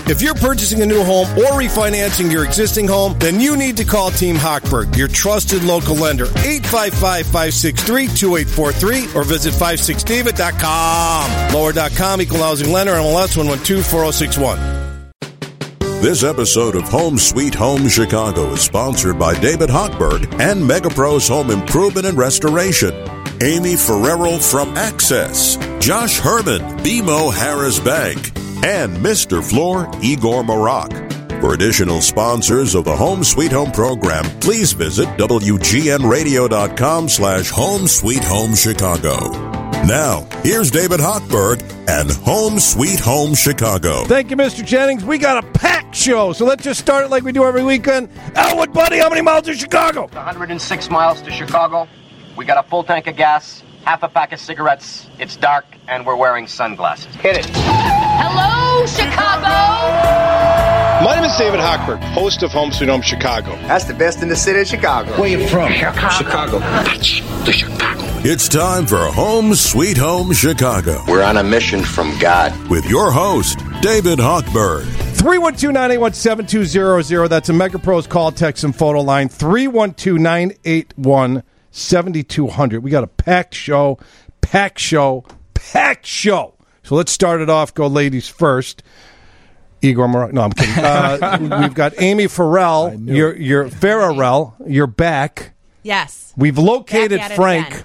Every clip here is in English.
If you're purchasing a new home or refinancing your existing home, then you need to call Team Hochberg, your trusted local lender. 855-563-2843 or visit 56david.com. Lower.com, equal housing lender, MLS 112-4061. This episode of Home Sweet Home Chicago is sponsored by David Hochberg and MegaPros Home Improvement and Restoration, Amy Ferrero from Access, Josh Herman, BMO Harris Bank, and Mr. Floor, Igor Marak. For additional sponsors of the Home Sweet Home program, please visit WGNradio.com/Home Sweet Home Chicago. Now, here's David Hochberg and Home Sweet Home Chicago. Thank you, Mr. Jennings. We got a packed show, so let's just start it like we do every weekend. Elwood, buddy, how many miles to Chicago? 106 miles to Chicago. We got a full tank of gas, half a pack of cigarettes. It's dark, and we're wearing sunglasses. Hit it. Hello, Chicago! My name is David Hochberg, host of Home Sweet Home Chicago. That's the best in the city of Chicago. Where you from? Chicago. That's the Chicago. It's time for Home Sweet Home Chicago We're on a mission from God. with your host, David Hochberg. 312-981-7200. That's a MegaPros call, text, and photo line. 312-981-7200. We got a packed show. So let's start it off. Go ladies first. Igor Marak. No, I'm kidding. We've got Amy Farrell. You're Farrell. You're back. Yes. We've located Back at it Frank. again.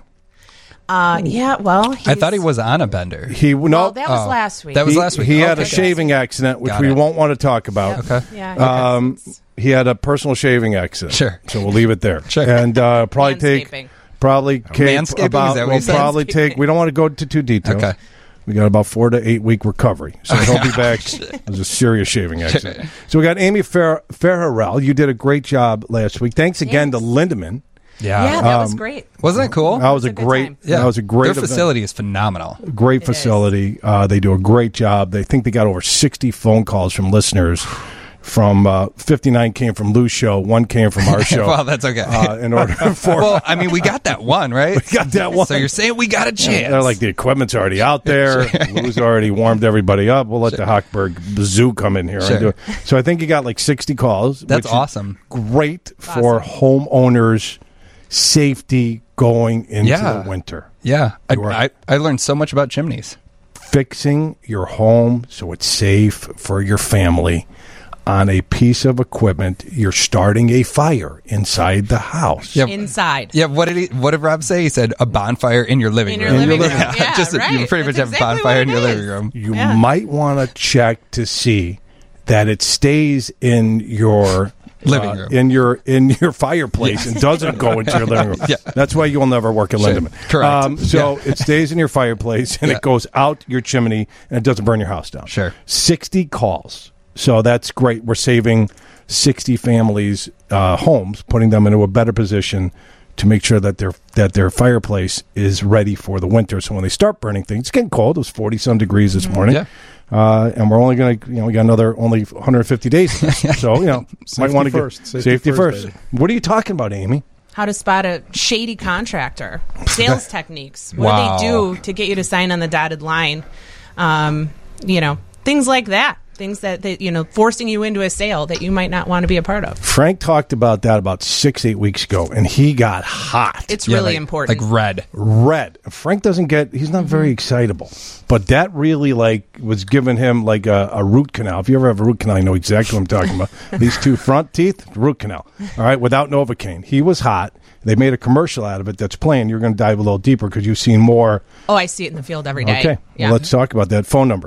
Yeah, well, I thought he was on a bender. That was last week. That was last week. He had a Okay. shaving accident, which Got we it. won't want to talk about. Yep. Okay. Yeah. He had a personal shaving accident. Sure. So we'll leave it there. Sure. And probably take Manscaping. Manscaping, is that what you said? probably take. We don't want to go into too details. Okay. We got about 4 to 8 week recovery, so he'll be back. It was a serious shaving accident. So we got Amy Farrell. You did a great job last week. Thanks again to Lindemann. Yeah, that was great. Wasn't it cool? That was It a was a good great. time. Yeah. That was a great. Their facility is phenomenal. Great It facility. They do a great job. They think they got over 60 phone calls from listeners. From 59 came from Lou's show, 1 came from our show. Well, that's okay. In order for Well, I mean, we got that one, right? we got that one. So you're saying we got a chance. They're like, the equipment's already out there. Lou's already warmed everybody up. We'll let the Hochberg zoo come in here and do it. So I think you got like 60 calls. That's which is awesome. Great for homeowners' safety going into the winter. Yeah. You are- I learned so much about chimneys. Fixing your home so it's safe for your family on a piece of equipment. You're starting a fire inside the house. Yeah. Inside. Yeah, what did Rob say? He said a bonfire in your living In room. your living room. Yeah, Just right. you pretty much That's have a exactly bonfire what in your it living is. room. You might want to check to see that it stays in your Living room. in your fireplace and doesn't go into your living room. Yeah. That's why you'll never work at Lindemann. Correct. So it stays in your fireplace and it goes out your chimney and it doesn't burn your house down. Sure. 60 calls. So that's great. We're saving 60 families' homes, putting them into a better position to make sure that their fireplace is ready for the winter. So when they start burning things, it's getting cold. It was 40-some degrees this morning. Yeah. And we're only going to, we got another only 150 days. So, might want to first. get Safety first. first, What are you talking about, Amy? How to spot a shady contractor. Sales techniques. What Wow. do they do to get you to sign on the dotted line? Things like that. Things that forcing you into a sale that you might not want to be a part of. Frank talked about that about 6-8 weeks ago, and he got hot. It's Yeah, really like- important. Like red. Red. Frank he's not very excitable. But that really was giving him like a root canal. If you ever have a root canal, you know exactly what I'm talking about. These 2 front teeth, root canal. All right, without Novocaine. He was hot. They made a commercial out of it that's playing. You're going to dive a little deeper because you've seen more. Oh, I see it in the field every day. Okay, Yeah. well, let's talk about that. Phone number.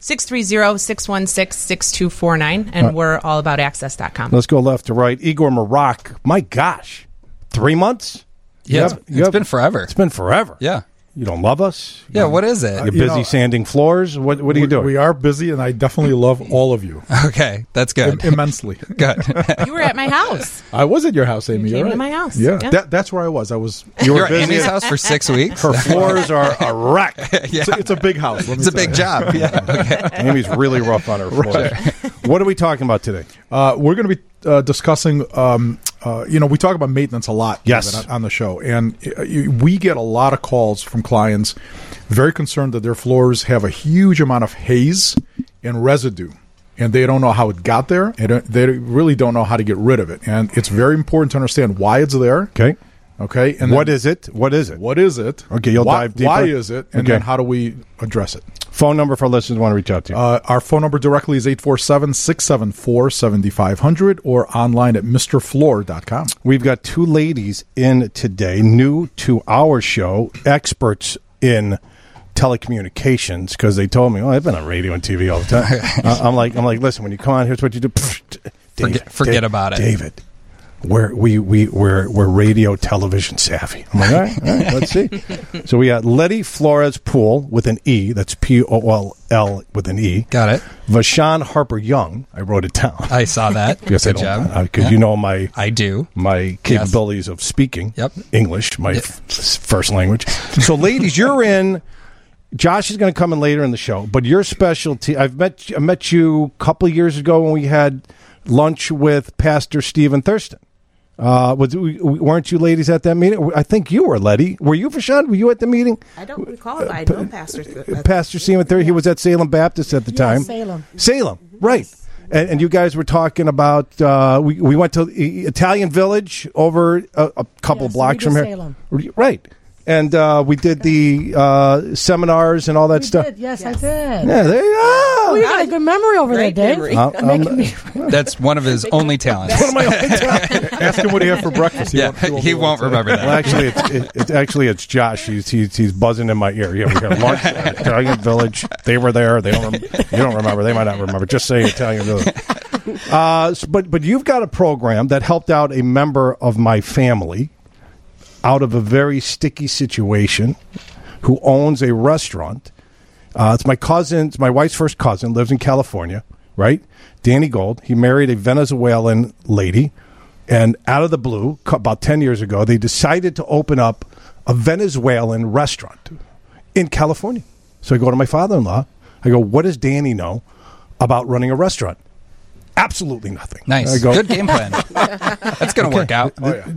630-616-6249, and we're all about access.com. Let's go left to right. Igor Marak. My gosh. 3 months? Yeah, it's been forever. It's been forever. Yeah. You don't love us? Yeah, what is it? You're busy sanding floors? What are you doing? We are busy, and I definitely love all of you Okay, that's good. immensely. Good. You were at my house. I was at your house, Amy. You You're came to right. my house. Yeah, Yeah. That's where I was. You You were were at busy. Amy's house for 6 weeks? Her floors are a wreck. Yeah. It's a big house. Let me It's a tell big you. job. Yeah. Okay. Amy's really rough on her floors. What are we talking about today? We're going to be discussing. We talk about maintenance a lot. Yes. David, on the show, and we get a lot of calls from clients very concerned that their floors have a huge amount of haze and residue and they don't know how it got there, and they really don't know how to get rid of it. And it's very important to understand why it's there. Okay. And what is it? What is it? What is it? Okay, you'll dive deeper. Why is it? And then how do we address it? Phone number for listeners who want to reach out to you. Our phone number directly is 847-674-7500 or online at MrFloor.com. We've got two ladies in today, new to our show, experts in telecommunications, because they told me, I've been on radio and TV all the time. I'm like, listen, when you come on, here's what you do. Forget about it. David, we're radio television savvy. I'm like, all right, let's see. So we got Letty Flores Poole with an E. That's P-O-L-L with an E. Got it. Vashawn Harper Young. I wrote it down. I saw that. Good job. Because you know my capabilities of speaking English, my first language. So, ladies, you're in. Josh is going to come in later in the show, but your specialty. I met you a couple of years ago when we had lunch with Pastor Stephen Thurston. Weren't you ladies at that meeting? I think you were, Letty. Were you, Vashawn? Were you at the meeting? I don't recall it. I know Pastor Stephen Thurston. He was at Salem Baptist at the time. Salem, right. Yes. And you guys were talking about, we went to Italian Village over a couple blocks from here. Salem. Right. And we did the seminars and all that stuff. Yes, I did. Yeah, there you go. Oh, you got a good memory over there, Dave. That's one of his only talents. One of my only talents. Ask him what he had for breakfast. He won't remember that. Well, it's Josh. He's buzzing in my ear. Yeah, we had lunch at Italian Village. They were there. You don't remember. They might not remember. Just say Italian Village. But you've got a program that helped out a member of my family out of a very sticky situation, who owns a restaurant. It's my wife's first cousin, lives in California, right? Danny Gold. He married a Venezuelan lady, and out of the blue, about 10 years ago, they decided to open up a Venezuelan restaurant in California. So I go to my father-in-law. I go, what does Danny know about running a restaurant? Absolutely nothing. Nice. Good game plan. That's going to work out.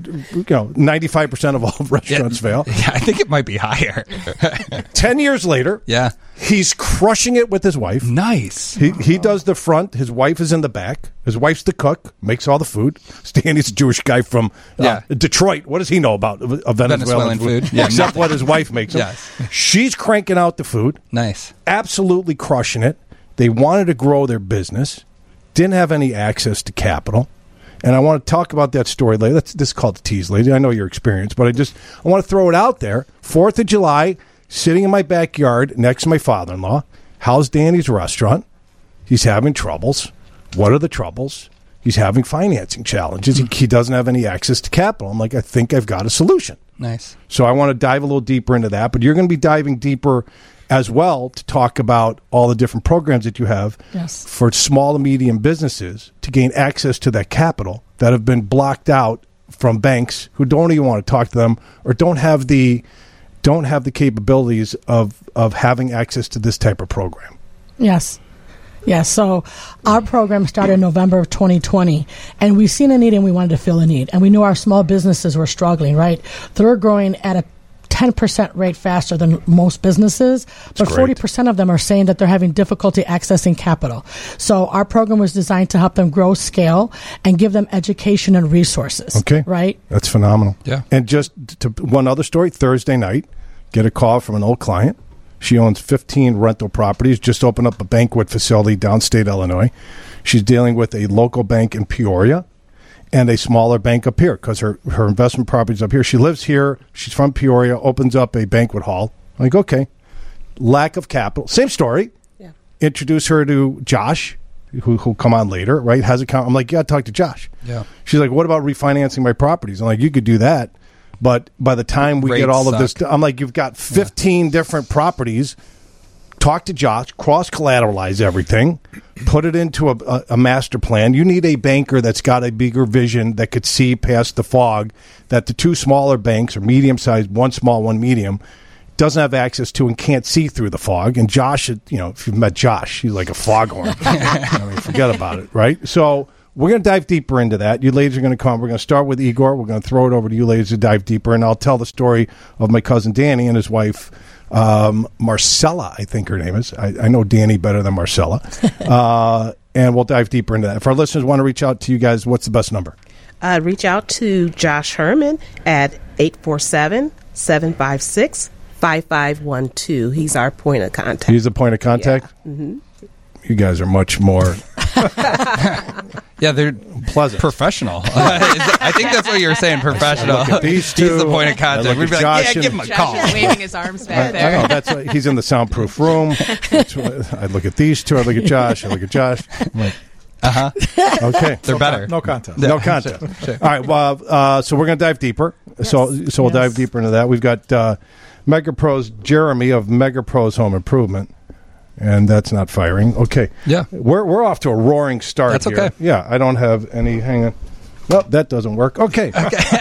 95% of all restaurants fail. Yeah, I think it might be higher. 10 years later, he's crushing it with his wife. Nice. He does the front. His wife is in the back. His wife's the cook, makes all the food. Stanley's a Jewish guy from Detroit. What does he know about Venezuelan food? Yeah, except what his wife makes him. Yes. She's cranking out the food. Nice. Absolutely crushing it. They wanted to grow their business. Didn't have any access to capital. And I want to talk about that story later. This is called the tease, lady. I know your experience, but I want to throw it out there. 4th of July, sitting in my backyard next to my father-in-law. How's Danny's restaurant? He's having troubles. What are the troubles? He's having financing challenges. He doesn't have any access to capital. I'm like, I think I've got a solution. Nice. So I want to dive a little deeper into that, but you're going to be diving deeper as well to talk about all the different programs that you have for small and medium businesses to gain access to that capital that have been blocked out from banks who don't even want to talk to them or don't have the capabilities of having access to this type of program. Yes. So our program started in November of 2020, and we've seen a need and we wanted to fill a need. And we knew our small businesses were struggling, right? They're growing at a 10% rate faster than most businesses, but 40% of them are saying that they're having difficulty accessing capital. So our program was designed to help them grow, scale, and give them education and resources. Okay. Right? That's phenomenal. Yeah. And just to one other story, Thursday night, get a call from an old client. She owns 15 rental properties, just opened up a banquet facility downstate Illinois. She's dealing with a local bank in Peoria and a smaller bank up here because her investment property's up here. She lives here. She's from Peoria, opens up a banquet hall. I'm like, okay. Lack of capital. Same story. Yeah. Introduce her to Josh, who'll come on later, right? Has account. I'm like, yeah, talk to Josh. Yeah. She's like, what about refinancing my properties? I'm like, you could do that. But by the time we get all of this, I'm like, you've got 15 different properties. Talk to Josh, cross-collateralize everything, put it into a master plan. You need a banker that's got a bigger vision that could see past the fog that the two smaller banks are medium-sized, one small, one medium, doesn't have access to and can't see through the fog. And Josh, if you've met Josh, he's like a foghorn. Forget about it, right? So we're going to dive deeper into that. You ladies are going to come. We're going to start with Igor. We're going to throw it over to you ladies to dive deeper, and I'll tell the story of my cousin Danny and his wife, Marcella, I think her name is. I know Danny better than Marcella. And we'll dive deeper into that. If our listeners want to reach out to you guys, what's the best number? Reach out to Josh Herman at 847-756-5512. He's our point of contact. He's the point of contact? Yeah. Mm-hmm. You guys are much more... Yeah, they're pleasant, professional. I think that's what you were saying. Professional. Look at these two. He's the point of contact. We'd be like, Josh give him a call. Josh is waving his arms back there. I know, that's why he's in the soundproof room. I look at these two. I look at Josh. I look at Josh. I'm like, okay, they're better. No contest. No contest. Sure. All right. Well, so we're going to dive deeper. Yes. So we'll dive deeper into that. We've got MegaPros Jeremy of MegaPros Home Improvement. And that's not firing. Okay. Yeah. We're off to a roaring start. That's here. okay. Yeah, I don't have any. Hang on. Nope, that doesn't work. Okay.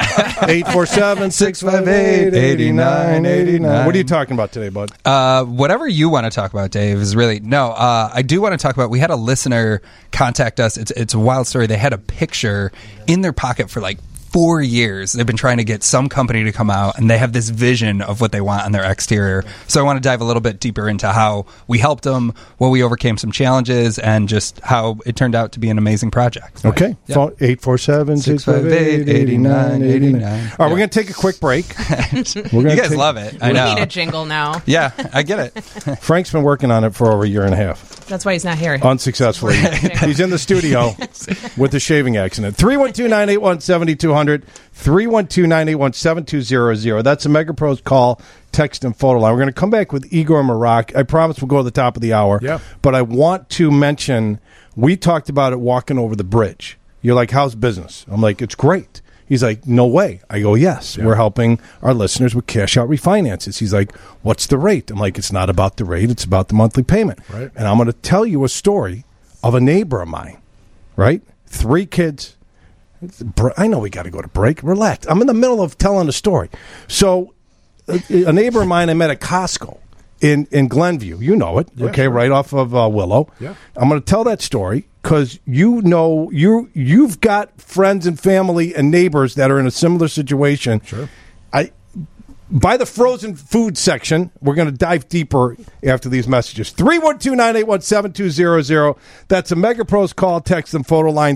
847-658-8989. What are you talking about today, bud? Whatever you want to talk about, Dave, is really... No, I do want to talk about... We had a listener contact us. It's a wild story. They had a picture in their pocket for like 4 years. They've been trying to get some company to come out, and they have this vision of what they want on their exterior. So I want to dive a little bit deeper into how we helped them, what we overcame some challenges, and just how it turned out to be an amazing project. Okay. Yeah. Phone 847-658-8989. All right, we're going to take a quick break. You guys love it. I know. We need a jingle now. Yeah, I get it. Frank's been working on it for over a year and a half. That's why he's not here. Unsuccessfully. He's in the studio with a shaving accident. 312-981-7200. 312-981-7200. That's a MegaPros call, text, and photo line. We're going to come back with Igor Marak. I promise we'll go to the top of the hour. Yeah. But I want to mention, we talked about it walking over the bridge. You're like, how's business? I'm like, it's great. He's like, no way. I go, yes. Yeah. We're helping our listeners with cash out refinances. He's like, what's the rate? I'm like, it's not about the rate. It's about the monthly payment. Right. And I'm going to tell you a story of a neighbor of mine, right? 3 kids. I know we got to go to break. Relax. I'm in the middle of telling a story. So a neighbor of mine I met at Costco in Glenview. You know it, okay, sure. Right off of Willow. Yeah. I'm going to tell that story because you've got friends and family and neighbors that are in a similar situation. Sure. By the frozen food section, we're going to dive deeper after these messages. 312-981-7200. That's a MegaPros call, text, and photo line.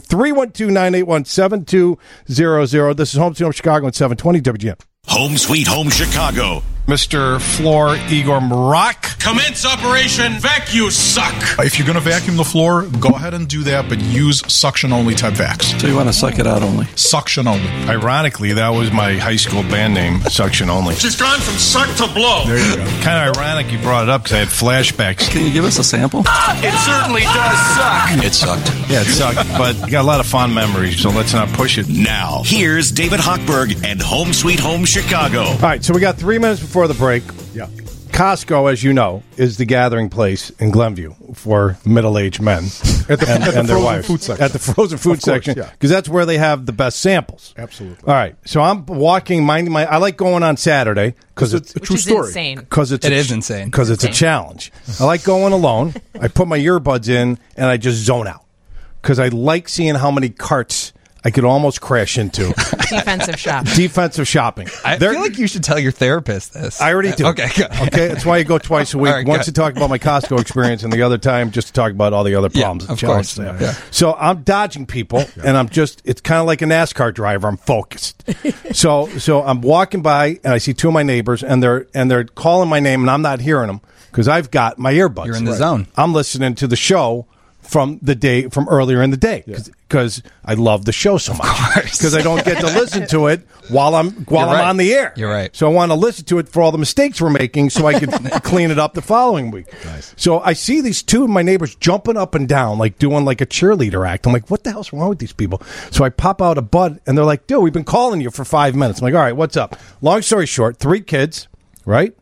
312-981-7200. This is Home Sweet Home Chicago at 720 WGN. Home Sweet Home Chicago. Mr. Floor Igor Marak. Commence Operation Vacuum Suck. If you're going to vacuum the floor, go ahead and do that, but use suction-only type vacs. So you want to suck it out only? Suction only. Ironically, that was my high school band name, Suction Only. She's gone from suck to blow. There you go. Kind of ironic you brought it up because I had flashbacks. Can you give us a sample? It certainly does suck. It sucked. Yeah, it sucked, but you got a lot of fond memories, so let's not push it. Now, here's David Hochberg and Home Sweet Home Chicago. All right, so we got 3 minutes before the break. Yeah. Costco, as you know, is the gathering place in Glenview for middle-aged men at the their wives. Food section. At the frozen food section, because that's where they have the best samples. Absolutely. All right, so I'm walking, minding my. I like going on Saturday because it's a true story. Insane. Because it is insane. Because it's a challenge. I like going alone. I put my earbuds in and I just zone out because I like seeing how many carts I could almost crash into. Defensive shopping. Defensive shopping. I feel like you should tell your therapist this. I already do. Okay, good. Okay, that's why you go twice a week. Right, once good. to talk about my Costco experience, and the other time just to talk about all the other problems. Of course. Yeah. So I'm dodging people, and I'm just, it's kind of like a NASCAR driver. I'm focused. So I'm walking by, and I see 2 of my neighbors, and they're calling my name, and I'm not hearing them because I've got my earbuds. You're in the zone. I'm listening to the show from earlier in the day because I love the show so much because I don't get to listen to it while I'm on the air. You're right. So I want to listen to it for all the mistakes we're making so I can clean it up the following week. Nice. So I see these 2 of my neighbors jumping up and down like doing like a cheerleader act. I'm like, what the hell's wrong with these people? So I pop out a bud and they're like, dude, we've been calling you for 5 minutes. I'm like, all right, what's up? Long story short, 3 kids, right?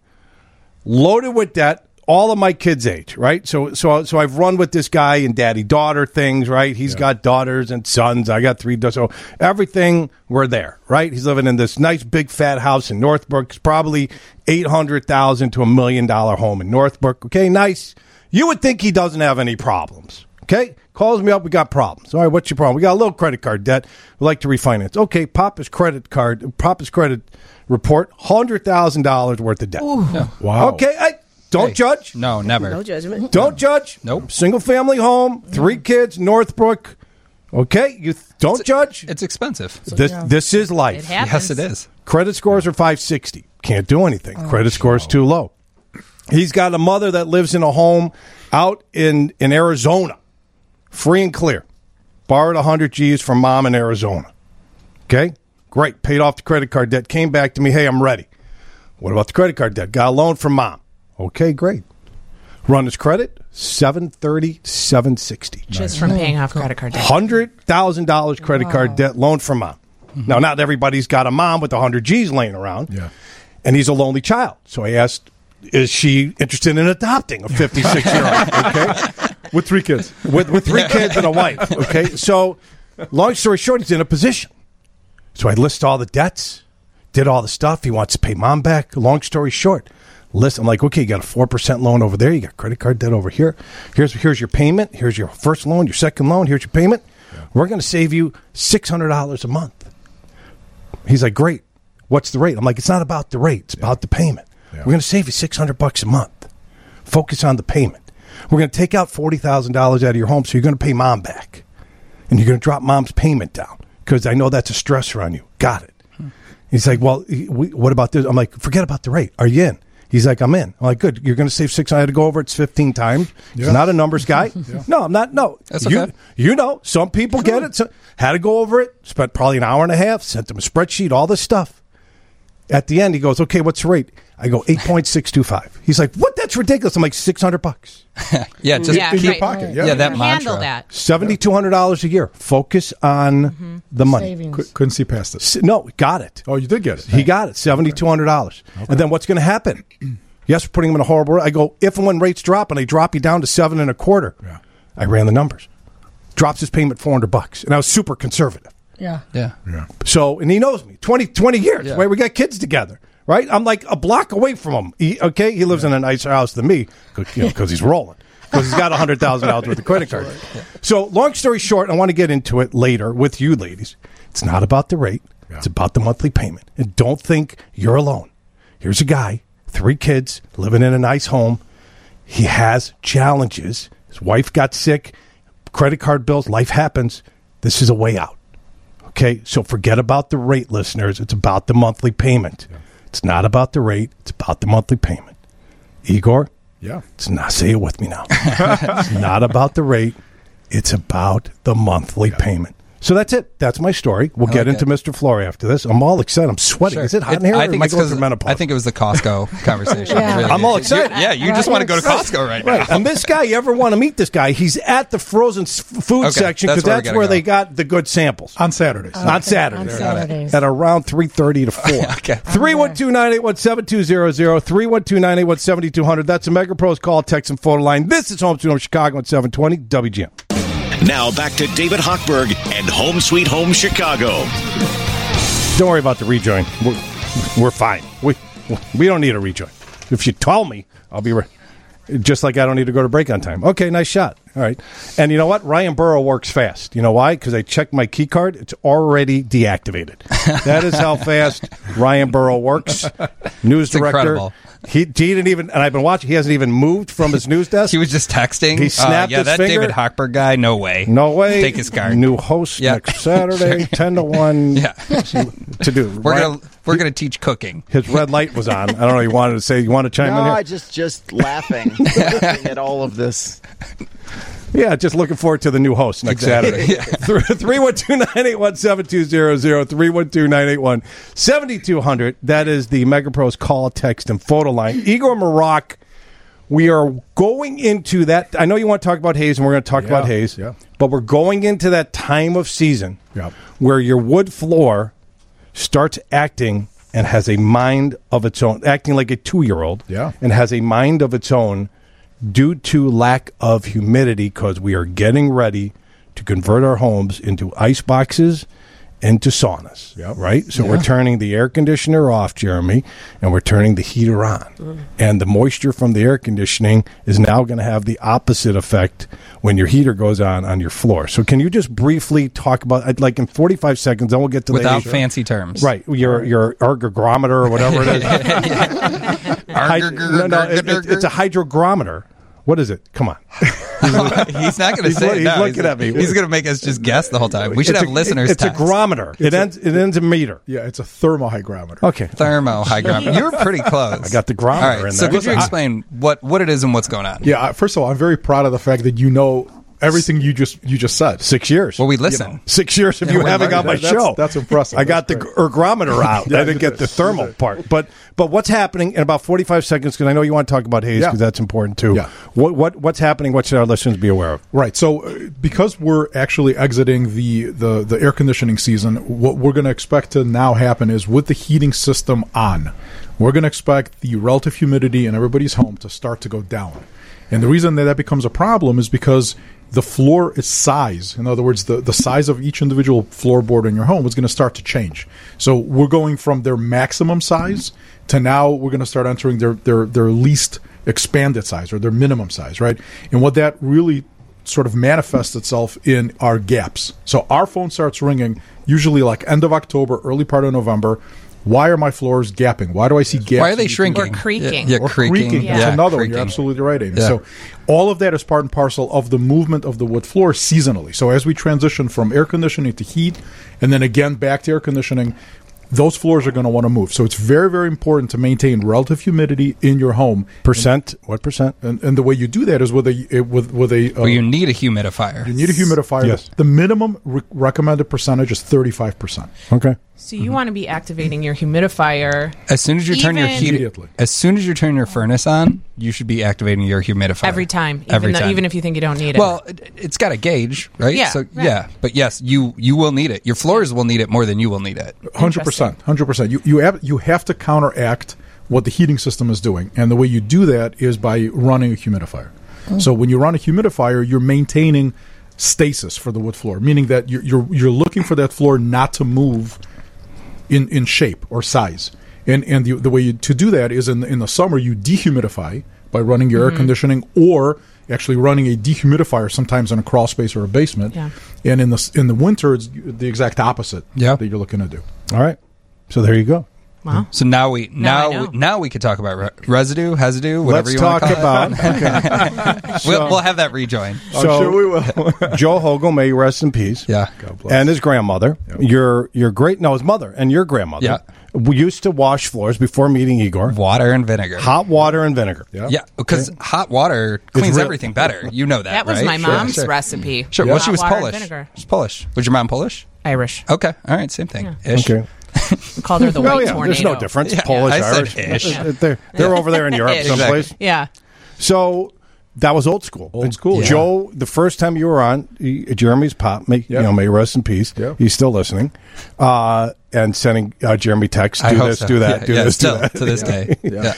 Loaded with debt. All of my kids' age, right? So I've run with this guy and daddy-daughter things, right? He's got daughters and sons. I got 3 daughters. So everything, we're there, right? He's living in this nice big fat house in Northbrook. It's probably $800,000 to $1 million home in Northbrook. Okay, nice. You would think he doesn't have any problems. Okay? Calls me up, we got problems. All right, what's your problem? We got a little credit card debt. We'd like to refinance. Okay, Papa's credit report, $100,000 worth of debt. Wow. Okay, don't judge. No, never. No judgment. Don't judge. Nope. Single family home, 3 kids, Northbrook. Okay, don't judge. It's expensive. This is life. It happens. Yes, it is. Credit scores are 560. Can't do anything. Credit score is too low. He's got a mother that lives in a home out in Arizona, free and clear. Borrowed 100 G's from mom in Arizona. Okay, great. Paid off the credit card debt. Came back to me. Hey, I'm ready. What about the credit card debt? Got a loan from mom. Okay, great. Run his credit, 730, 760. Just from paying off credit card debt. $100,000 credit card debt loan from mom. Now, not everybody's got a mom with 100 G's laying around. Yeah. And he's a lonely child. So I asked, is she interested in adopting a 56-year-old? Okay. With 3 kids. With 3 kids and a wife. Okay. So, long story short, he's in a position. So I list all the debts, did all the stuff. He wants to pay mom back. Long story short, I'm like, okay, you got a 4% loan over there. You got credit card debt over here. Here's your payment. Here's your first loan, your second loan. Here's your payment. Yeah. We're going to save you $600 a month. He's like, great. What's the rate? I'm like, it's not about the rate. It's about the payment. Yeah. We're going to save you $600 a month. Focus on the payment. We're going to take out $40,000 out of your home, so you're going to pay mom back. And you're going to drop mom's payment down because I know that's a stressor on you. Got it. He's like, well, what about this? I'm like, forget about the rate. Are you in? He's like, I'm in. I'm like, good. You're going to save $600. I had to go over it 15 times. Yeah. He's not a numbers guy. Yeah. No, I'm not. No. That's okay. You know, some people get it. So, had to go over it. Spent probably an hour and a half. Sent him a spreadsheet, all this stuff. At the end, he goes, okay, what's the rate? I go, 8.625. He's like, what? That's ridiculous. I'm like, $600. Yeah, just in your pocket. Yeah, that handle mantra. That. $7,200 a year. Focus on the money. Couldn't see past it. No, got it. Oh, you did get it. He got it. $7,200. Okay. And then what's going to happen? Yes, we're putting him in a horrible. I go, if and when rates drop and they drop you down to 7.25. Yeah. I ran the numbers. Drops his payment $400, and I was super conservative. Yeah. So, and he knows me. 20 years. Yeah. Right? We got kids together. Right? I'm like a block away from him. He lives in a nicer house than me because he's rolling. Because he's got $100,000 worth of credit card. Right. Yeah. So, long story short, I want to get into it later with you ladies. It's not about the rate. Yeah. It's about the monthly payment. And don't think you're alone. Here's a guy, 3 kids, living in a nice home. He has challenges. His wife got sick. Credit card bills. Life happens. This is a way out. Okay? So, forget about the rate, listeners. It's about the monthly payment. Yeah. It's not about the rate. It's about the monthly payment. Igor? Yeah. It's not, say it with me now. It's not about the rate. It's about the monthly payment. So that's it. That's my story. We'll get into Mr. Flory after this. I'm all excited. I'm sweating. Sure. Is it hot in here? I think it's because menopause? I think it was the Costco conversation. Yeah. Really. I'm all excited. You just want to go to Costco right now. And this guy, you ever want to meet this guy, he's at the frozen food section because that's where they got the good samples. On Saturdays. On Saturdays. At around 3:30 to 4. Okay. 312-981-7200, 312-981-7200. That's a Mega Pros call, text, and photo line. This is Home Sweet Home Chicago at 720 WGN. Now back to David Hochberg and Home Sweet Home Chicago. Don't worry about the rejoin. We're fine. We don't need a rejoin. If you tell me, I'll be just like I don't need to go to break on time. Okay, nice shot. All right. And you know what? Ryan Burrow works fast. You know why? Because I checked my key card. It's already deactivated. That is how fast Ryan Burrow works. News director. Incredible. He didn't even, and I've been watching, he hasn't even moved from his news desk. He was just texting. He snapped his that finger. David Hochberg guy, no way. No way. Take his card. New host next Saturday, 10 to 1. Yeah. To do. We're gonna teach cooking. His red light was on. I don't know. He wanted to say, you want to chime in here? No, I just laughing at all of this. Yeah, just looking forward to the new host next Saturday. 312-981-7200, 312-981-7200. That is the Mega Pros call, text, and photo line. Igor Marak, we are going into that. I know you want to talk about Hayes, and we're going to talk about Hayes. Yeah. But we're going into that time of season where your wood floor starts acting and has a mind of its own, acting like a 2-year-old, and has a mind of its own due to lack of humidity, because we are getting ready to convert our homes into ice boxes into saunas, right? So we're turning the air conditioner off, Jeremy, and we're turning the heater on. And the moisture from the air conditioning is now going to have the opposite effect when your heater goes on your floor. So can you just briefly talk about, like in 45 seconds, then we'll get to without fancy terms. Right, your ergogrometer or whatever it is. It's a hydrogrometer. What is it? Come on. He's not going to say it. He's looking at me. He's going to make us just guess the whole time. We should have listeners. It's a grometer. It ends in meter. Yeah, it's a thermohygrometer. Okay. Thermohygrometer. You were pretty close. I got the grometer All right, in there. so could you explain what it is and what's going on? Yeah, first of all, I'm very proud of the fact that you know everything you just said. 6 years. Well, we listen. 6 years of you having on my show. That's impressive. I got the ergometer out. I didn't get the thermal part. But what's happening in about 45 seconds, because I know you want to talk about haze because that's important too. Yeah. What's happening? What should our listeners be aware of? Right. So because we're actually exiting the air conditioning season, what we're going to expect to now happen is with the heating system on, we're going to expect the relative humidity in everybody's home to start to go down. And the reason that becomes a problem is because the floor is size. In other words, the size of each individual floorboard in your home is going to start to change. So we're going from their maximum size to now we're going to start entering their least expanded size or their minimum size, right? And what that really sort of manifests itself in our gaps. So our phone starts ringing usually like end of October, early part of November. Why are my floors gapping? Why do I see gaps? Why are they shrinking? Or creaking. Yeah, or creaking. That's another one. You're absolutely right, Amy. Yeah. So all of that is part and parcel of the movement of the wood floor seasonally. So as we transition from air conditioning to heat and then again back to air conditioning, those floors are going to want to move. So it's very, very important to maintain relative humidity in your home. Percent? What percent? And the way you do that is with a well, you need a humidifier. You need a humidifier. Yes. The minimum recommended percentage is 35%. Okay. So you want to be activating your humidifier As soon as you turn your heat, Immediately. as soon as you turn your furnace on, you should be activating your humidifier every time, Every time. even if you think you don't need it. Well, it's got a gauge, right? Yeah, So right. yeah, but yes, you will need it. Your floors will need it more than you will need it. 100%. 100%. You have to counteract what the heating system is doing, and the way you do that is by running a humidifier. So when you run a humidifier, you're maintaining stasis for the wood floor, meaning that you're looking for that floor not to move in shape or size. And the way to do that is in the summer you dehumidify by running your air conditioning or actually running a dehumidifier sometimes in a crawl space or a basement. Yeah. And in the winter it's the exact opposite that you're looking to do. All right. So there you go. Wow. So now we could talk about residue, whatever Let's you want to call talk it. about. We'll have that rejoin. I'm sure we will. Joe Hogle, may you rest in peace. Yeah. And his grandmother, your his mother and your grandmother. Yeah. We used to wash floors before meeting Igor. Water and vinegar. Hot water and vinegar. Yeah, because hot water cleans everything better. You know that, that was right? my mom's recipe. Sure. Well, Hot she was water and Polish. vinegar. She's Polish. Was your mom Polish? Irish. Okay. All right. Same thing. Ish. Okay. We called her the white tornado. There's no difference. Yeah, Polish, I said Irish. ish. They're over there in Europe Ish. someplace. Yeah. So that was old school. Old school. And Joe, the first time you were on, Jeremy's pop, may you rest in peace. Yeah. He's still listening. And sending Jeremy texts, I do hope this, so. do that, Yeah, do yeah, this, still, do that. to this day. Yeah.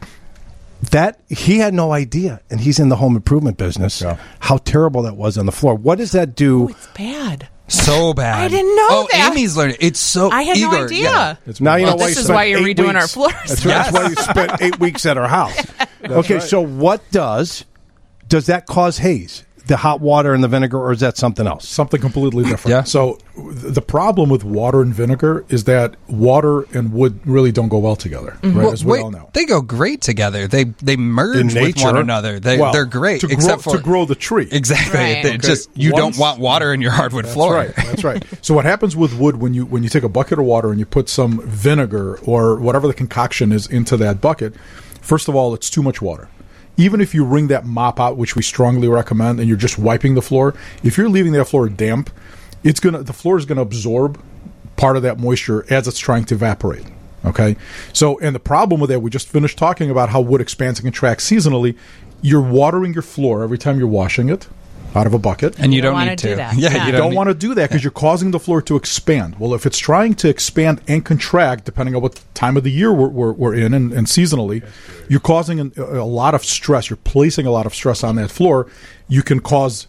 That he had no idea, and he's in the home improvement business, how terrible that was on the floor. What does that do? Oh, it's bad. So bad. I didn't know that. Amy's learning. It's so. I had no Igor, idea. yeah. Now you know why this you is spent why you're 8 redoing our weeks. floors. That's why you spent 8 weeks at our house. Okay, so what does that cause haze? The hot water and the vinegar, or is that something else? Something completely different. Yeah. So the problem with water and vinegar is that water and wood really don't go well together, right? As we all know. They go great together. They merge In with nature. one another. They're great, to grow the tree. Exactly. Right. They Okay. just you Once- don't want water in your hardwood floor. That's right. So what happens with wood when you take a bucket of water and you put some vinegar or whatever the concoction is into that bucket? First of all, it's too much water. Even if you wring that mop out, which we strongly recommend, and you're just wiping the floor, if you're leaving that floor damp, the floor is gonna absorb part of that moisture as it's trying to evaporate. Okay? So, and the problem with that, we just finished talking about how wood expands and contracts seasonally. You're watering your floor every time you're washing it out of a bucket. And you don't wanna need do to. that. Yeah, You don't want to do that because you're causing the floor to expand. Well, if it's trying to expand and contract, depending on what time of the year we're in and seasonally, you're causing a lot of stress. You're placing a lot of stress on that floor. You can cause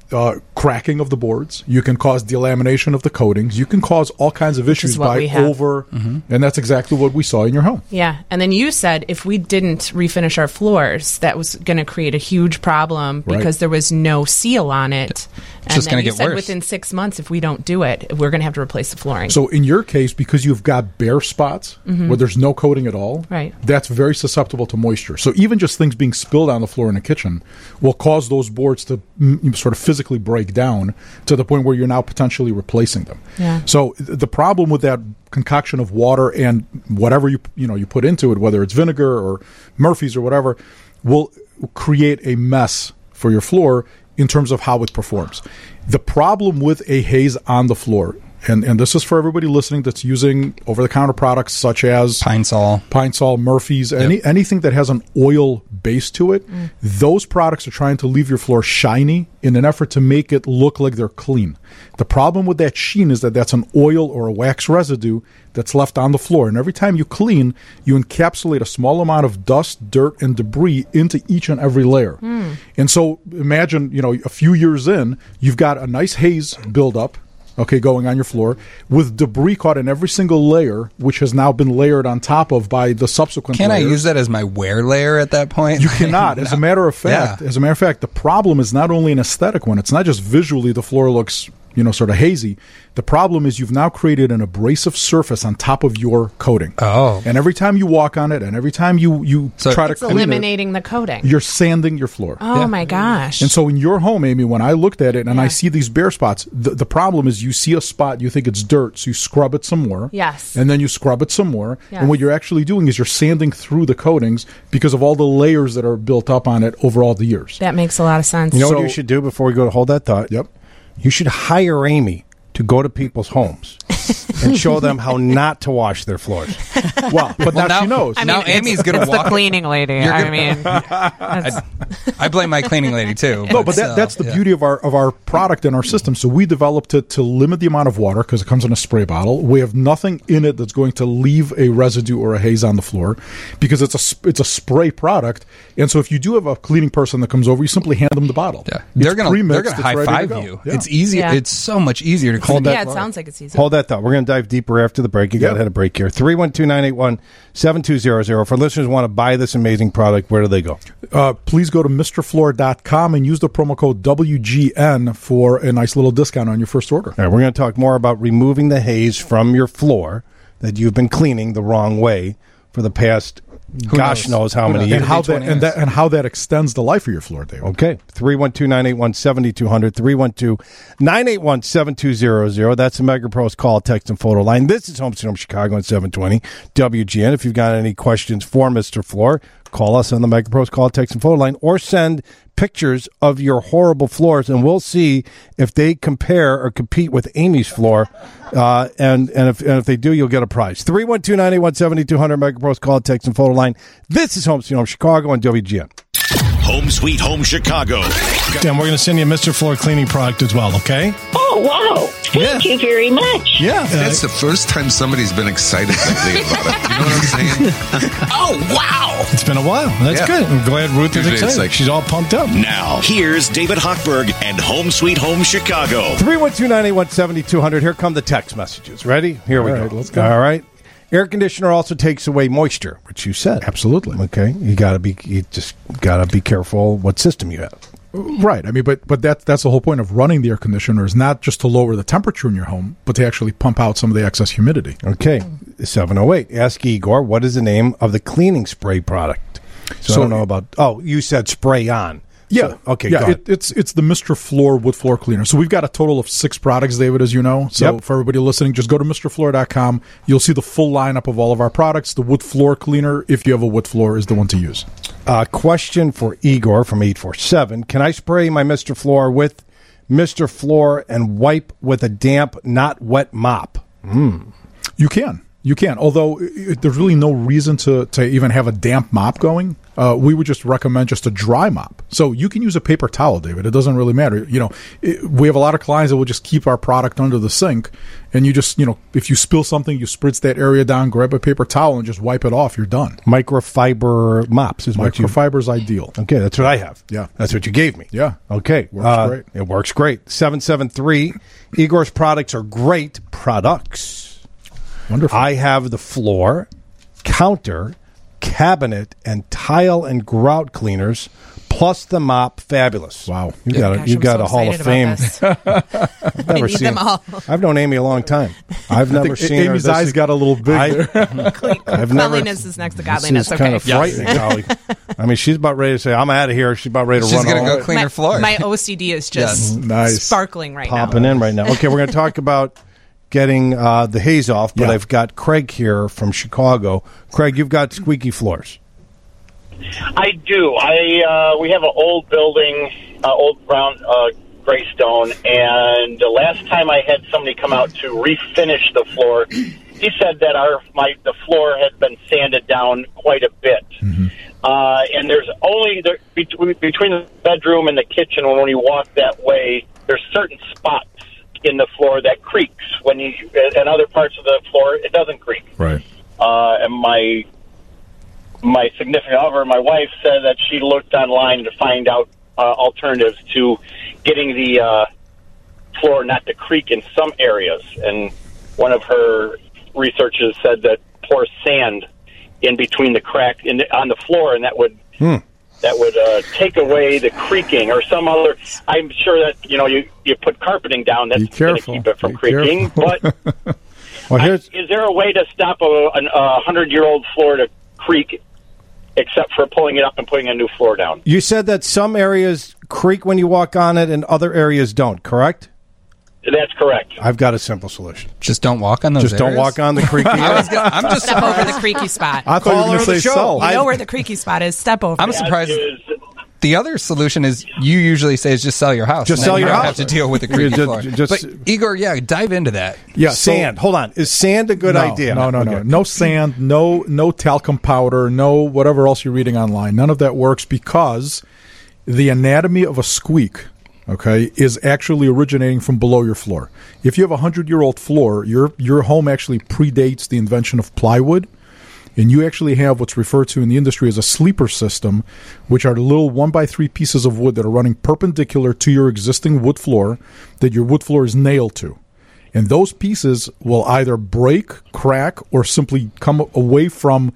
cracking of the boards. You can cause delamination of the coatings. You can cause all kinds of issues by over, and that's exactly what we saw in your home. Yeah, and then you said if we didn't refinish our floors, that was going to create a huge problem because there was no seal on it. It's just going to get worse. Within 6 months, if we don't do it, we're going to have to replace the flooring. So in your case, because you've got bare spots where there's no coating at all, that's very susceptible to moisture. So even just things being spilled on the floor in the kitchen will cause those boards to sort of physically break down to the point where you're now potentially replacing them. Yeah. So the problem with that concoction of water and whatever you put into it, whether it's vinegar or Murphy's or whatever, will create a mess for your floor in terms of how it performs. The problem with a haze on the floor, and this is for everybody listening that's using over-the-counter products such as Pine Sol, Murphy's, anything that has an oil base to it, those products are trying to leave your floor shiny in an effort to make it look like they're clean. The problem with that sheen is that that's an oil or a wax residue that's left on the floor. And every time you clean, you encapsulate a small amount of dust, dirt, and debris into each and every layer. And so imagine, a few years in, you've got a nice haze buildup, going on your floor, with debris caught in every single layer, which has now been layered on top of by the subsequent Can layers. I use that as my wear layer at that point? You cannot. No. As a matter of fact, the problem is not only an aesthetic one. It's not just visually the floor looks sort of hazy. The problem is you've now created an abrasive surface on top of your coating. Oh. And every time you walk on it and every time you try to clean eliminating the coating. You're sanding your floor. Oh, my gosh. And so in your home, Amy, when I looked at it and I see these bare spots, the problem is you see a spot, you think it's dirt, so you scrub it some more. Yes. And then you scrub it some more. Yes. And what you're actually doing is you're sanding through the coatings because of all the layers that are built up on it over all the years. That makes a lot of sense. You know what you should do before we go to hold that thought? Yep. You should hire Amy to go to people's homes and show them how not to wash their floors. Well, now she knows. Now Amy's going to walk. It's the cleaning lady. I blame my cleaning lady too. No, but that's the beauty of our product and our system. So we developed it to limit the amount of water because it comes in a spray bottle. We have nothing in it that's going to leave a residue or a haze on the floor because it's a spray product. And so if you do have a cleaning person that comes over, you simply hand them the bottle. Yeah. They're going to high five you. Yeah. It's easy. Yeah. It's so much easier to clean. Yeah, it sounds like it's easy. Hold that thought. We're going to dive deeper after the break. You got to hit a break here. 312-981-7200. For listeners who want to buy this amazing product, where do they go? Please go to MrFloor.com and use the promo code WGN for a nice little discount on your first order. All right, we're going to talk more about removing the haze from your floor that you've been cleaning the wrong way for the past gosh knows how many years. And how that extends the life of your floor, David. Okay. 312-981-7200. 312-981-7200. That's the MegaPros call, text, and photo line. This is Home Sweet Home Chicago on 720 WGN. If you've got any questions for Mr. Floor, call us on the MegaPros call, text, and photo line, or send pictures of your horrible floors, and we'll see if they compare or compete with Amy's floor. And if they do, you'll get a prize. 312-981-7200, MegaPros call, text, and photo line. This is Home Sweet Home Chicago on WGN. Home Sweet Home Chicago. And we're going to send you a Mr. Floor cleaning product as well, okay? Oh, wow. Thank you very much. Yeah. That's the first time somebody's been excited lately about it. You know what I'm saying? Oh, wow. It's been a while. That's good. I'm glad Ruth is excited. She's all pumped up. Now, here's David Hochberg and Home Sweet Home Chicago. 312-981-7200. Here come the text messages. Ready? Here we go. Let's go. All right. Air conditioner also takes away moisture, which you said. Absolutely. Okay. You just got to be careful what system you have. Right. I mean, but that's the whole point of running the air conditioner is not just to lower the temperature in your home, but to actually pump out some of the excess humidity. Okay. 708. Ask Igor, what is the name of the cleaning spray product? So I don't know about... Oh, you said spray on. Yeah. So, okay. Yeah. It's the Mr. Floor wood floor cleaner. So we've got a total of 6 products, David, as you know. So for everybody listening, just go to MrFloor.com. You'll see the full lineup of all of our products. The wood floor cleaner, if you have a wood floor, is the one to use. Question for Igor from 847. Can I spray my Mr. Floor with Mr. Floor and wipe with a damp, not wet mop? You can. You can, although there's really no reason to even have a damp mop going. We would just recommend just a dry mop. So you can use a paper towel, David. It doesn't really matter. We have a lot of clients that will just keep our product under the sink, and you just, if you spill something, you spritz that area down, grab a paper towel, and just wipe it off. You're done. Microfiber mops is what Microfiber is ideal. Okay, that's what I have. Yeah. That's what you gave me. Yeah. Okay. Works great. It works great. 773. Igor's products are great products. Wonderful. I have the floor, counter, cabinet, and tile and grout cleaners, plus the mop. Fabulous. Wow. You got a Hall of Fame. I've never need seen them all. I've known Amy a long time. I've never seen her. Amy's eyes got a little big. I've never. Cleanliness is next to godliness. This is kind of frightening, Holly. I mean, she's about ready to say, I'm out of here. She's about ready to She's run going to home. go clean her floor. My OCD is just Nice. sparkling right now. Popping in right now. Okay, we're going to talk about getting the haze off, but Yeah. I've got Craig here from Chicago. Craig, you've got squeaky floors. I do. We have an old building, old brown gray stone, and the last time I had somebody come out to refinish the floor, he said that the floor had been sanded down quite a bit. Mm-hmm. And there's only between the bedroom and the kitchen, when you walk that way, there's certain spots in the floor that creaks. And other parts of the floor, it doesn't creak. Right. And my significant other, my wife, said that she looked online to find out alternatives to getting the floor not to creak in some areas. And one of her researchers said that pour sand in between the crack on the floor, and that would take away the creaking, or some other. I'm sure that you put carpeting down, that's going to keep it from creaking. But is there a way to stop a 100-year-old floor to creak, except for pulling it up and putting a new floor down? You said that some areas creak when you walk on it and other areas don't, correct? That's correct. I've got a simple solution. Just don't walk on those Just don't areas? walk on the creaky area. I'm just Step over the creaky spot. I thought you were going to say so. You know where the creaky spot is. Step over. I'm it. surprised. The other solution is you usually say is just sell your house. Just and sell then your you don't house. have to deal with the creaky floor. just- But Igor, dive into that. Yeah. Sand. Hold on. Is sand a good idea? No. Okay. No sand, no talcum powder, no whatever else you're reading online. None of that works because the anatomy of a squeak, is actually originating from below your floor. If you have a 100-year-old floor, your home actually predates the invention of plywood, and you actually have what's referred to in the industry as a sleeper system, which are the little 1x3 pieces of wood that are running perpendicular to your existing wood floor that your wood floor is nailed to. And those pieces will either break, crack, or simply come away from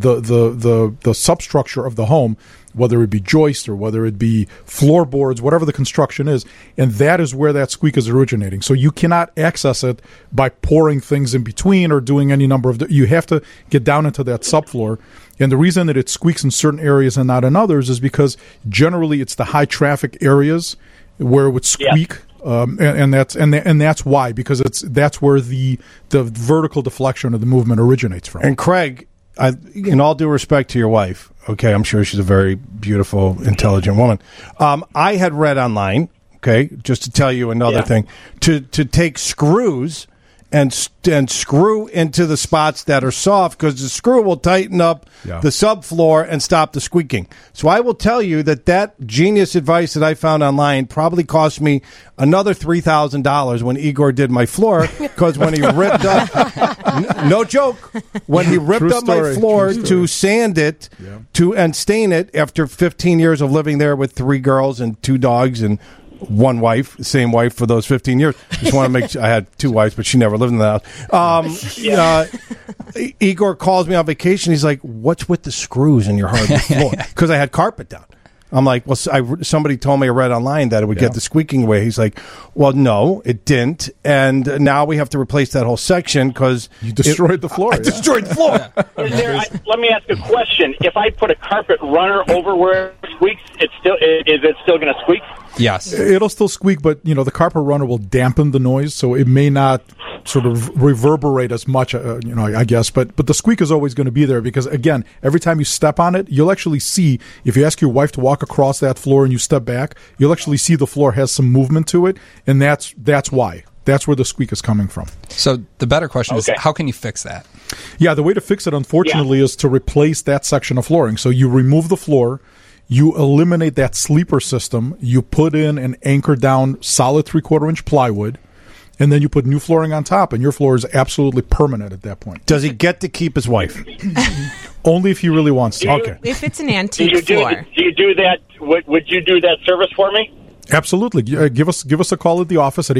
the substructure of the home, whether it be joist or whether it be floorboards, whatever the construction is, and that is where that squeak is originating. So you cannot access it by pouring things in between or doing any number of... You have to get down into that subfloor, and the reason that it squeaks in certain areas and not in others is because generally it's the high traffic areas where it would squeak. Yeah. And that's why, because that's where the vertical deflection of the movement originates from. And Craig, in all due respect to your wife, okay, I'm sure she's a very beautiful, intelligent woman. I had read online, okay, just to tell you another thing, to take screws and screw into the spots that are soft, because the screw will tighten up the subfloor and stop the squeaking. So I will tell you that genius advice that I found online probably cost me another $3,000 when Igor did my floor, because when he ripped up, no joke, when he ripped up my floor to sand it and stain it after 15 years of living there with 3 girls and 2 dogs and one wife, same wife for those 15 years. Just want to make sure I had 2 wives, but she never lived in the house. Igor calls me on vacation. He's like, "What's with the screws in your hardwood floor?" Because I had carpet down. I'm like, well, somebody told me I read online that it would get the squeaking away. He's like, well, no, it didn't. And now we have to replace that whole section because you destroyed the floor. I destroyed the floor. Let me ask a question. If I put a carpet runner over where it squeaks, is it still going to squeak? Yes. It'll still squeak, but the carpet runner will dampen the noise, so it may not sort of reverberate as much, I guess. But the squeak is always going to be there because, again, every time you step on it, you'll actually see, if you ask your wife to walk across that floor and you step back, you'll actually see the floor has some movement to it, and that's why. That's where the squeak is coming from. So the better question is, how can you fix that? Yeah, the way to fix it, unfortunately, is to replace that section of flooring. So you remove the floor, you eliminate that sleeper system, you put in an anchor down solid 3/4-inch plywood, and then you put new flooring on top, and your floor is absolutely permanent at that point. Does he get to keep his wife? Only if he really wants to. Okay. If it's an antique floor. Do you do that? Would you do that service for me? Absolutely. Give us a call at the office at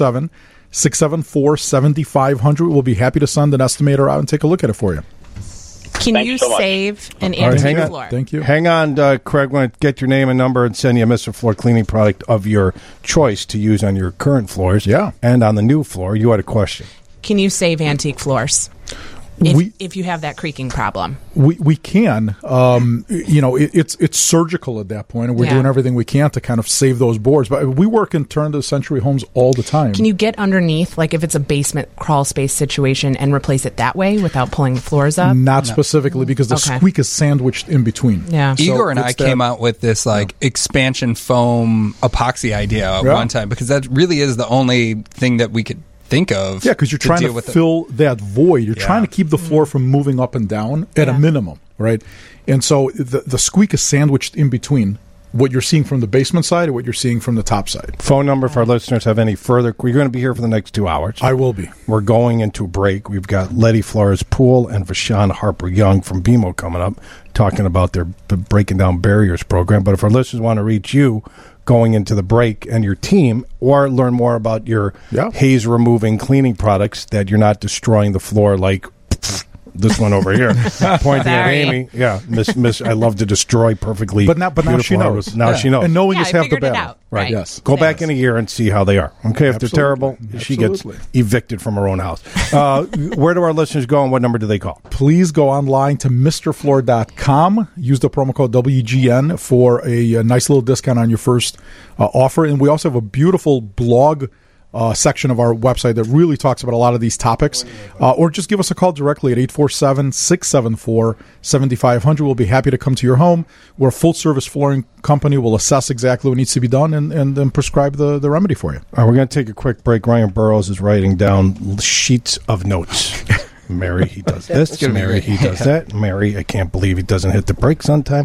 847-674-7500. We'll be happy to send an estimator out and take a look at it for you. Can you save an antique floor? Thank you. Hang on, Craig. We're going to get your name and number and send you a Mr. Floor cleaning product of your choice to use on your current floors. Yeah. And on the new floor. You had a question. Can you save antique floors? If you have that creaking problem, we can. It's surgical at that point, and we're doing everything we can to kind of save those boards. But we work in turn to the century homes all the time. Can you get underneath, like if it's a basement crawl space situation, and replace it that way without pulling the floors up? Not specifically, because the squeak is sandwiched in between. Yeah, Igor and I came out with this expansion foam epoxy idea at one time, because that really is the only thing that we could think of. Yeah, because you're trying to fill that void. You're trying to keep the floor from moving up and down at a minimum, right? And so the squeak is sandwiched in between what you're seeing from the basement side and what you're seeing from the top side. Phone number if our listeners have any further. We're going to be here for the next 2 hours. I will be. We're going into a break. We've got Letty Flores Poole and Vashawn Harper Young from BMO coming up, talking about their Breaking Down Barriers program. But if our listeners want to reach you going into the break and your team, or learn more about your haze removing cleaning products, that you're not destroying the floor like this one over here, pointing at Amy. Yeah, Miss. I love to destroy perfectly. But now she knows. Now she knows. And knowing is half the battle. Right. Yes. Go back in a year and see how they are. Okay. If they're terrible, she gets evicted from her own house. Where do our listeners go, and what number do they call? Please go online to MrFloor.com. Use the promo code WGN for a nice little discount on your first offer. And we also have a beautiful blog section of our website that really talks about a lot of these topics. Or just give us a call directly at 847-674-7500. We'll be happy to come to your home. We're a full-service flooring company. We'll assess exactly what needs to be done and then prescribe the remedy for you. All right, we're going to take a quick break. Ryan Burroughs is writing down sheets of notes. Mary, he does this. Mary, he does that. Mary, I can't believe he doesn't hit the brakes on time.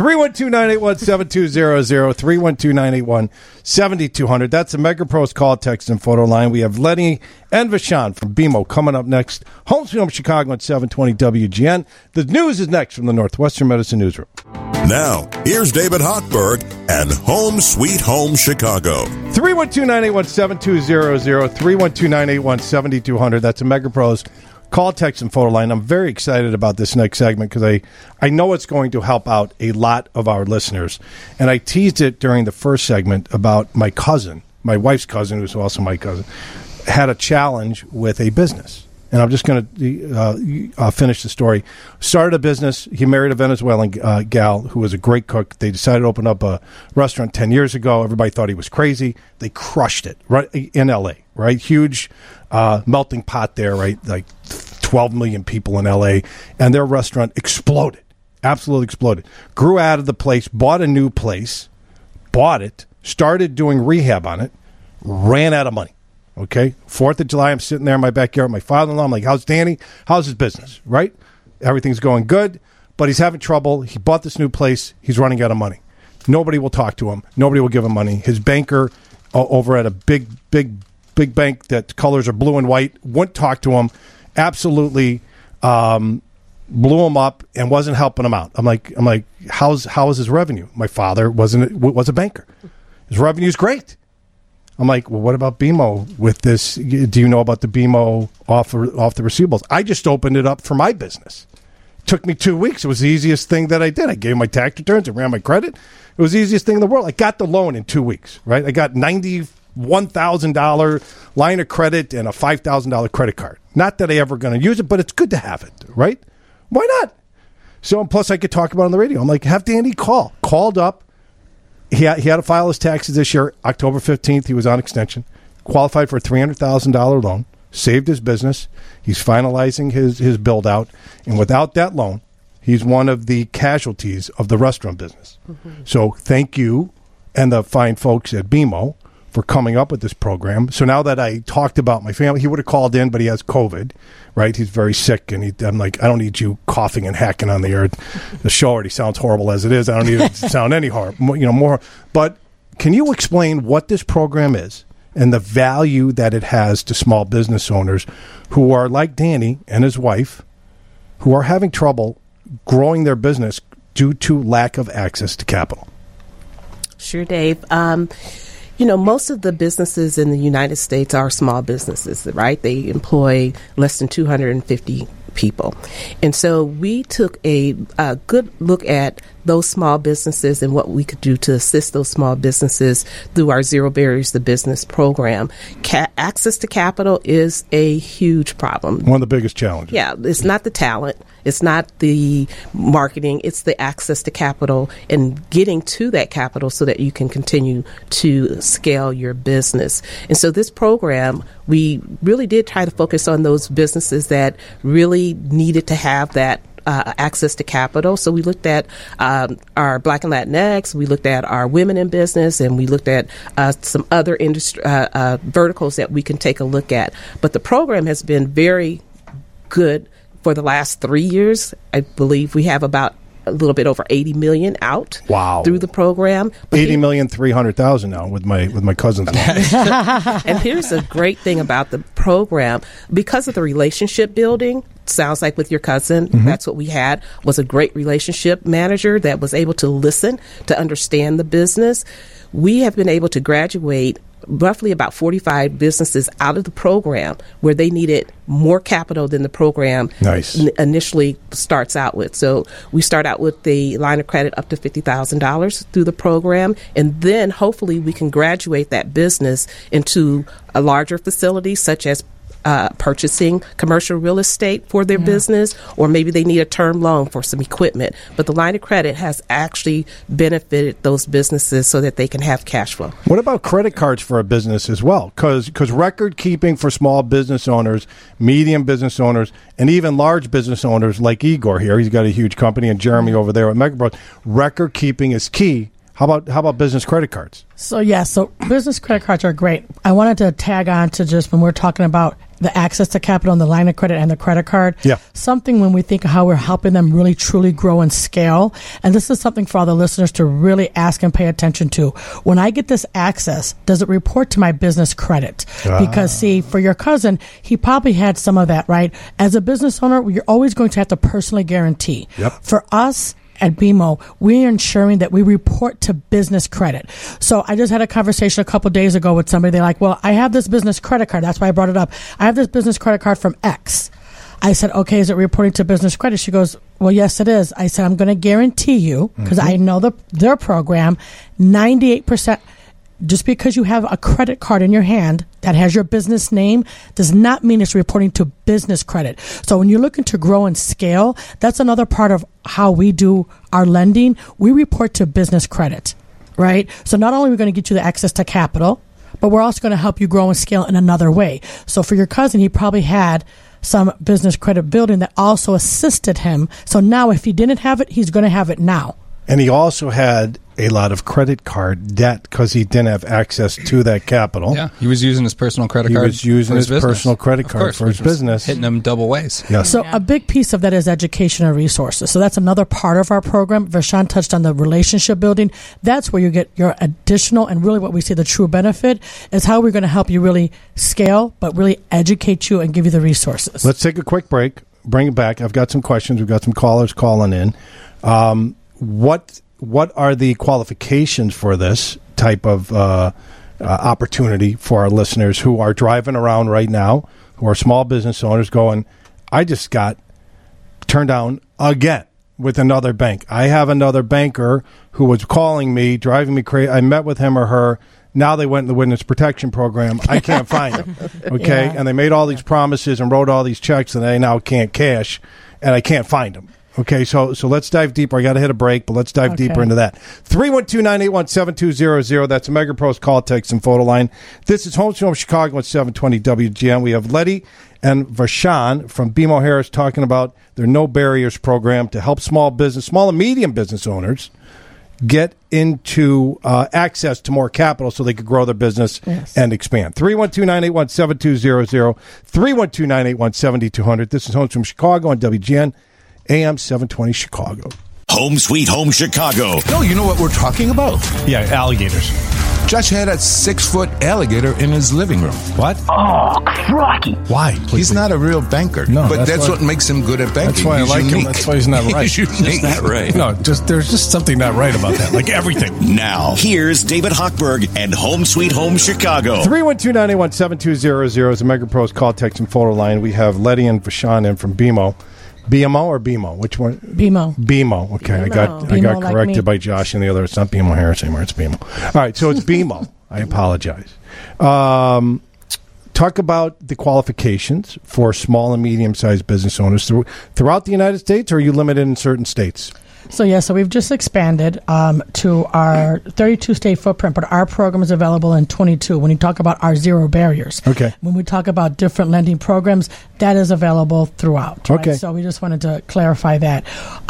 312-981-7200, 312-981-7200. That's the MegaPros call, text, and photo line. We have Lenny and Vashawn from BMO coming up next. Home Sweet Home Chicago at 720 WGN. The news is next from the Northwestern Medicine Newsroom. Now, here's David Hochberg and Home Sweet Home Chicago. 312-981-7200, 312-981-7200. That's a MegaPros call, text, and photo line. I'm very excited about this next segment because I know it's going to help out a lot of our listeners. And I teased it during the first segment about my cousin, my wife's cousin, who's also my cousin, had a challenge with a business. And I'm just going to finish the story. Started a business. He married a Venezuelan gal who was a great cook. They decided to open up a restaurant 10 years ago. Everybody thought he was crazy. They crushed it right in L.A., right? Huge melting pot there, right? Like 12 million people in L.A. And their restaurant exploded. Absolutely exploded. Grew out of the place, bought a new place, bought it, started doing rehab on it, ran out of money. Okay, 4th of July, I'm sitting there in my backyard with my father-in-law. I'm like, how's Danny? How's his business, right? Everything's going good, but he's having trouble. He bought this new place. He's running out of money. Nobody will talk to him. Nobody will give him money. His banker over at a big bank that colors are blue and white wouldn't talk to him. Absolutely blew him up and wasn't helping him out. I'm like, how is his revenue? My father was a banker. His revenue's great. I'm like, well, what about BMO with this? Do you know about the BMO off the receivables? I just opened it up for my business. It took me 2 weeks. It was the easiest thing that I did. I gave my tax returns. I ran my credit. It was the easiest thing in the world. I got the loan in 2 weeks, right? I got $91,000 line of credit and a $5,000 credit card. Not that I ever going to use it, but it's good to have it, right? Why not? So, plus I could talk about it on the radio. I'm like, have Danny call. Called up. He had to file his taxes this year. October 15th, he was on extension. Qualified for a $300,000 loan. Saved his business. He's finalizing his build-out. And without that loan, he's one of the casualties of the restaurant business. Mm-hmm. So thank you and the fine folks at BMO for coming up with this program. So now that I talked about my family, he would have called in, but he has COVID, right? He's very sick, and I'm like, I don't need you coughing and hacking on the air. The show already sounds horrible as it is. I don't need it to sound any more. But can you explain what this program is and the value that it has to small business owners who are like Danny and his wife, who are having trouble growing their business due to lack of access to capital? Sure, Dave. Most of the businesses in the United States are small businesses, right? They employ less than 250 people. And so we took a good look at those small businesses and what we could do to assist those small businesses through our Zero Barriers to Business program. Access to capital is a huge problem. One of the biggest challenges. Yeah, it's not the talent. It's not the marketing. It's the access to capital and getting to that capital so that you can continue to scale your business. And so this program, we really did try to focus on those businesses that really needed to have that access to capital. So we looked at our Black and Latinx, we looked at our women in business, and we looked at some other industry verticals that we can take a look at. But the program has been very good for the last 3 years. I believe we have about a little bit over 80 million out through the program. 80,300,000 now with my cousins. And here's a great thing about the program. Because of the relationship building, sounds like with your cousin, that's what we had, was a great relationship manager that was able to listen, to understand the business. We have been able to graduate roughly about 45 businesses out of the program where they needed more capital than the program initially starts out with. So we start out with the line of credit up to $50,000 through the program, and then hopefully we can graduate that business into a larger facility, such as purchasing commercial real estate for their business, or maybe they need a term loan for some equipment. But the line of credit has actually benefited those businesses so that they can have cash flow. What about credit cards for a business as well? Because record keeping for small business owners, medium business owners, and even large business owners like Igor here, he's got a huge company, and Jeremy over there at Megapros, record keeping is key. How about business credit cards? So business credit cards are great. I wanted to tag on to just when we're talking about the access to capital and the line of credit and the credit card. Yeah. Something when we think of how we're helping them really truly grow and scale. And this is something for all the listeners to really ask and pay attention to. When I get this access, does it report to my business credit? Because see, for your cousin, he probably had some of that, right? As a business owner, you're always going to have to personally guarantee. Yep. For us, at BMO, we are ensuring that we report to business credit. So I just had a conversation a couple days ago with somebody. They're like, well, I have this business credit card. That's why I brought it up. I have this business credit card from X. I said, okay, is it reporting to business credit? She goes, well, yes, it is. I said, I'm going to guarantee you, because I know their program, 98%. Just because you have a credit card in your hand that has your business name does not mean it's reporting to business credit. So when you're looking to grow and scale, that's another part of how we do our lending. We report to business credit, right? So not only are we going to get you the access to capital, but we're also going to help you grow and scale in another way. So for your cousin, he probably had some business credit building that also assisted him. So now if he didn't have it, he's going to have it now. And he also had a lot of credit card debt because he didn't have access to that capital. Yeah, he was using his personal credit card. He was using his personal credit card for his business. Hitting him double ways. Yes. So a big piece of that is education and resources. So that's another part of our program. Vershawn touched on the relationship building. That's where you get your additional, and really what we see the true benefit is how we're going to help you really scale, but really educate you and give you the resources. Let's take a quick break. Bring it back. I've got some questions. We've got some callers calling in. What are the qualifications for this type of opportunity for our listeners who are driving around right now, who are small business owners going, I just got turned down again with another bank. I have another banker who was calling me, driving me crazy. I met with him or her. Now they went in the witness protection program. I can't find them. Okay. Yeah. And they made all these promises and wrote all these checks that I now can't cash, and I can't find them. Okay, so let's dive deeper. I got to hit a break, but let's dive deeper into that. 312-981-7200. That's a Megapros call, text, and photo line. This is Home Sweet Home Chicago at 720 WGN. We have Letty and Vershawn from BMO Harris talking about their No Barriers program to help small and medium business owners get into access to more capital so they could grow their business and expand. 312-981-7200, 312-981-7200. This is Homes from Chicago on WGN, AM 720 Chicago. Home Sweet Home Chicago. No, you know what we're talking about? Yeah, alligators. Josh had a 6-foot alligator in his living room. What? Oh, crikey. Why? He's not a real banker. No, but that's what makes him good at banking. That's why I like him. That's why he's not right. He's unique. That's not right. No, there's just something not right about that. Like everything. Now, here's David Hochberg and Home Sweet Home Chicago. 312-981-7200 is the Mega Pros call, text, and photo line. We have Letty and Vashawn in from BMO. BMO or BMO? Which one? BMO. BMO. Okay, I got BMO corrected like by Josh and the other. It's not BMO Harris anymore. It's BMO. All right, so it's BMO. I apologize. Talk about the qualifications for small and medium-sized business owners throughout the United States, or are you limited in certain states? So we've just expanded to our 32-state footprint, but our program is available in 22. When you talk about our zero barriers, when we talk about different lending programs, that is available throughout. Right? Okay. So we just wanted to clarify that.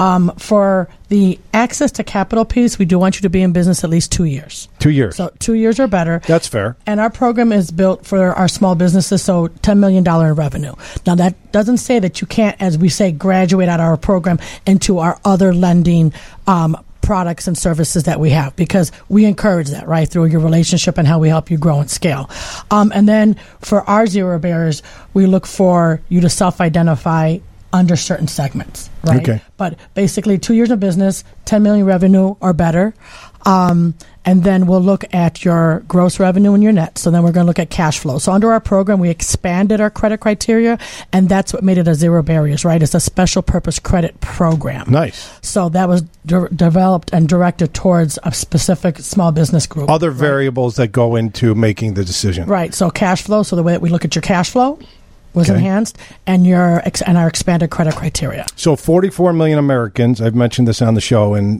For the access to capital piece, we do want you to be in business at least 2 years. 2 years. So 2 years or better. That's fair. And our program is built for our small businesses, so $10 million in revenue. Now, that doesn't say that you can't, as we say, graduate out of our program into our other lending products and services that we have, because we encourage that, right, through your relationship and how we help you grow and scale. And then for our zero barriers, we look for you to self-identify under certain segments, right? Okay. But basically 2 years of business, 10 million revenue or better. And then we'll look at your gross revenue and your net. So then we're going to look at cash flow. So under our program, we expanded our credit criteria, and that's what made it a zero barriers, right? It's a special purpose credit program. Nice. So that was developed and directed towards a specific small business group. Other variables that go into making the decision. Right. So cash flow. So the way that we look at your cash flow was enhanced, and our expanded credit criteria. So 44 million Americans, I've mentioned this on the show and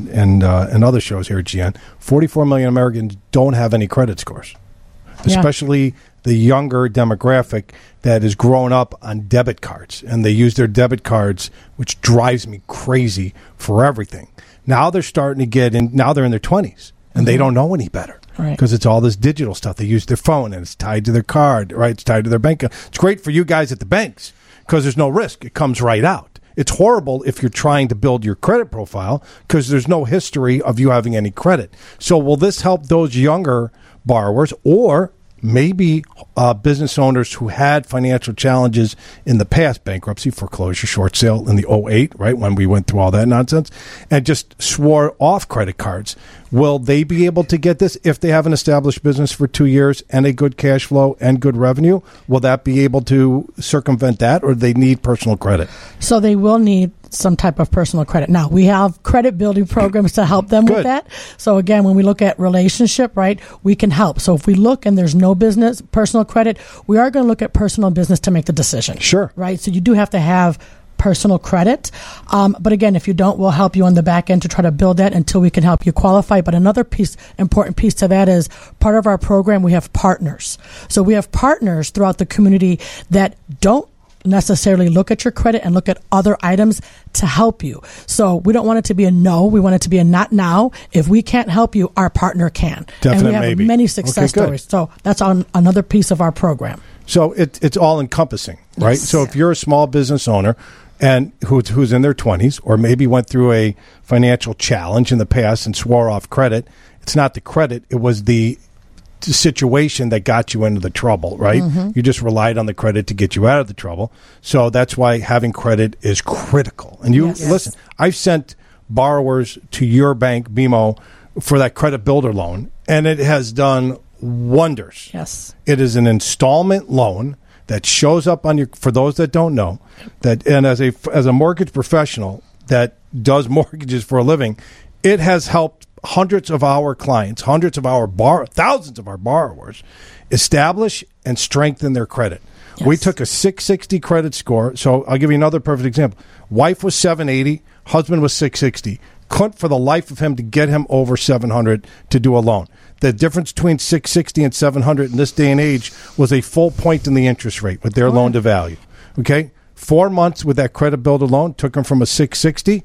other shows here at GN, 44 million Americans don't have any credit scores, especially the younger demographic that is growing up on debit cards, and they use their debit cards, which drives me crazy for everything. Now they're starting to get in, now they're in their 20s, and they don't know any better. Because it's all this digital stuff. They use their phone, and it's tied to their card, right? It's tied to their bank account. It's great for you guys at the banks because there's no risk. It comes right out. It's horrible if you're trying to build your credit profile because there's no history of you having any credit. So will this help those younger borrowers, or maybe business owners who had financial challenges in the past, bankruptcy, foreclosure, short sale in the 2008, right, when we went through all that nonsense, and just swore off credit cards? Will they be able to get this if they have an established business for 2 years and a good cash flow and good revenue? Will that be able to circumvent that, or do they need personal credit? So they will need some type of personal credit. Now, we have credit building programs to help them with that. So again, when we look at relationship, right, we can help. So if we look and there's no business, personal credit, we are going to look at personal business to make the decision. Sure. Right? So you do have to have personal credit. But again, if you don't, we'll help you on the back end to try to build that until we can help you qualify. But another important piece to that is part of our program, we have partners. So we have partners throughout the community that don't necessarily look at your credit and look at other items to help you. So we don't want it to be a no. We want it to be a not now. If we can't help you, our partner can. Definite and we have maybe. many success stories. So that's on another piece of our program. So it's all encompassing, right? Yes. So if you're a small business owner and who's in their 20s, or maybe went through a financial challenge in the past and swore off credit, it's not the credit, it was the situation that got you into the trouble, right? Mm-hmm. You just relied on the credit to get you out of the trouble. So that's why having credit is critical. And listen, I've sent borrowers to your bank, BMO, for that credit builder loan, and it has done wonders. Yes. It is an installment loan that shows up on your, for those that don't know, that, and as a mortgage professional that does mortgages for a living, it has helped hundreds of our clients, thousands of our borrowers establish and strengthen their credit. Yes. We took a 660 credit score. So I'll give you another perfect example. Wife was 780, husband was 660. Couldn't for the life of him to get him over 700 to do a loan. The difference between 660 and 700 in this day and age was a full point in the interest rate with their loan to value. Okay? 4 months with that credit builder loan took him from a 660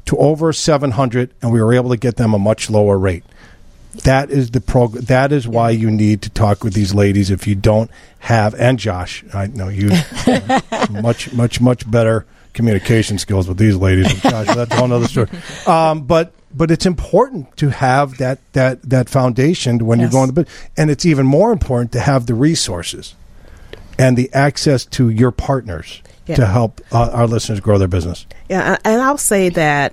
to over 700, and we were able to get them a much lower rate. That is the That is why you need to talk with these ladies. If you don't have, and Josh, I know you much better communication skills with these ladies. And Josh, that's a whole other story. But it's important to have that foundation when you're going to bid, and it's even more important to have the resources and the access to your partners to help our listeners grow their business. Yeah, and I'll say that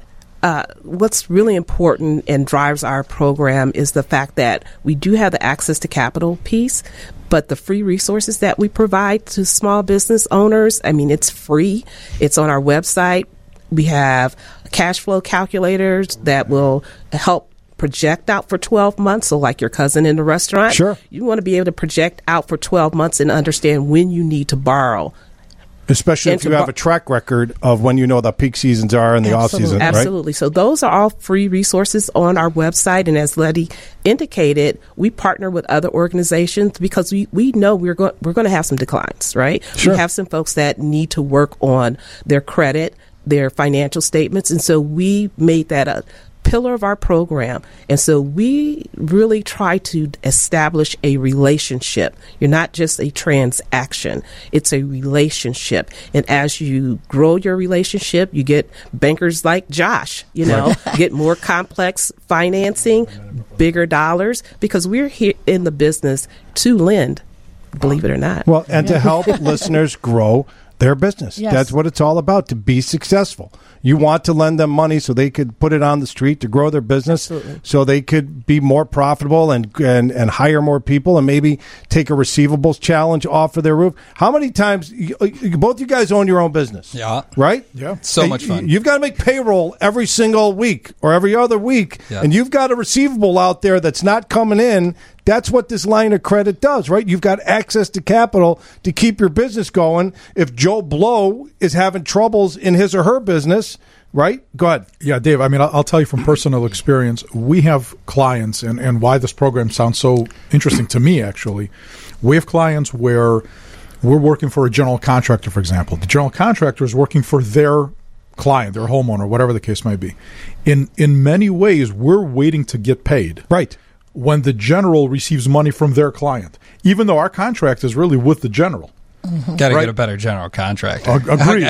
what's really important and drives our program is the fact that we do have the access to capital piece, but the free resources that we provide to small business owners, I mean, it's free. It's on our website. We have cash flow calculators that will help project out for 12 months. So like your cousin in the restaurant, sure, you want to be able to project out for 12 months and understand when you need to borrow. Especially if you have a track record of when you know the peak seasons are and the off season, right? Absolutely. So those are all free resources on our website. And as Letty indicated, we partner with other organizations because we know we're going to have some declines, right? Sure. We have some folks that need to work on their credit, their financial statements. And so we made that a pillar of our program. And so we really try to establish a relationship. You're not just a transaction. It's a relationship. And as you grow your relationship, you get bankers like Josh, get more complex financing, bigger dollars, because we're here in the business to lend, believe it or not. Well, and to help listeners grow their business. Yes. That's what it's all about, to be successful. You want to lend them money so they could put it on the street to grow their business. Absolutely. So they could be more profitable and hire more people and maybe take a receivables challenge off of their roof. How many times, both you guys own your own business? Yeah. Right? Yeah. So much fun. You've got to make payroll every single week or every other week, and you've got a receivable out there that's not coming in. That's what this line of credit does, right? You've got access to capital to keep your business going. If Joe Blow is having troubles in his or her business, right? Go ahead. Yeah, Dave, I mean, I'll tell you from personal experience, we have clients, and why this program sounds so interesting to me, actually. We have clients where we're working for a general contractor, for example. The general contractor is working for their client, their homeowner, whatever the case may be. In many ways, we're waiting to get paid. Right. When the general receives money from their client, even though our contract is really with the general. Mm-hmm. Got to get a better general contractor. Agreed.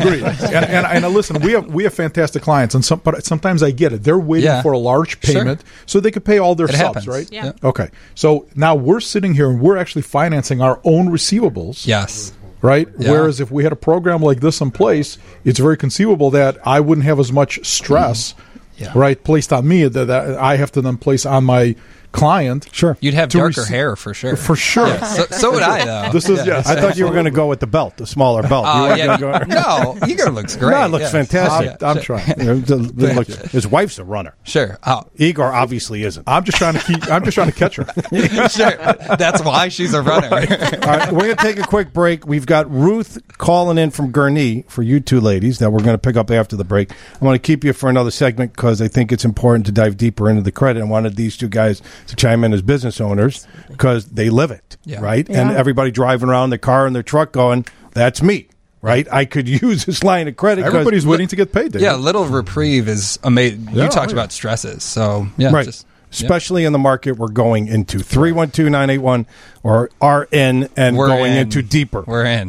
And listen, we have fantastic clients, but sometimes I get it. They're waiting for a large payment so they could pay all their subs, happens. right? Yeah. Okay. So now we're sitting here and we're actually financing our own receivables. Yes. Right? Yeah. Whereas if we had a program like this in place, it's very conceivable that I wouldn't have as much stress, right, placed on me that I have to then place on my client. Sure. You'd have darker hair for sure. For sure. Yeah. So would I, though. This is I thought you were going to go with the belt, the smaller belt. No, Igor looks great. No, it looks fantastic. I'm trying. His wife's a runner. Sure. Igor obviously isn't. I'm just trying to catch her. Sure. That's why she's a runner. All right, we're going to take a quick break. We've got Ruth calling in from Gurnee for you two ladies that we're going to pick up after the break. I want to keep you for another segment because I think it's important to dive deeper into the credit. I wanted these two guys to chime in as business owners because they live it, right? Yeah. And everybody driving around their car and their truck going, that's me, right? I could use this line of credit. Everybody's waiting to get paid. David. Yeah, little reprieve is amazing. You talked about stresses, so right. Especially in the market we're going into. 312-981 or RN and we're going into deeper. We're in.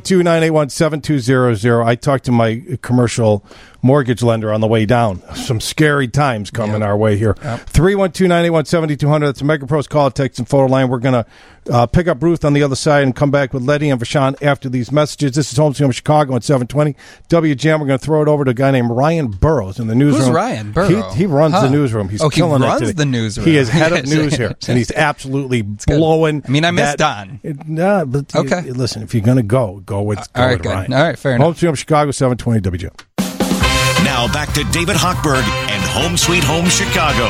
312-981-7200. I talked to my commercial mortgage lender on the way down. Some scary times coming our way here. 312-981-7200. That's a MegaPros call, text, and photo line. We're going to pick up Ruth on the other side and come back with Letty and Vashon after these messages. This is Home Sweet Home Chicago at 720 WJM. We're going to throw it over to a guy named Ryan Burrows in the newsroom. Who's Ryan Burrows? He runs the newsroom. He's killing he runs it today. the newsroom. He is head of news here, and he's absolutely blowing. I mean, I miss Don. No, but listen, if you're going to go with Ryan. All right, fair enough. Home Sweet Home Chicago, 720 WJM. Now back to David Hochberg and Home Sweet Home Chicago.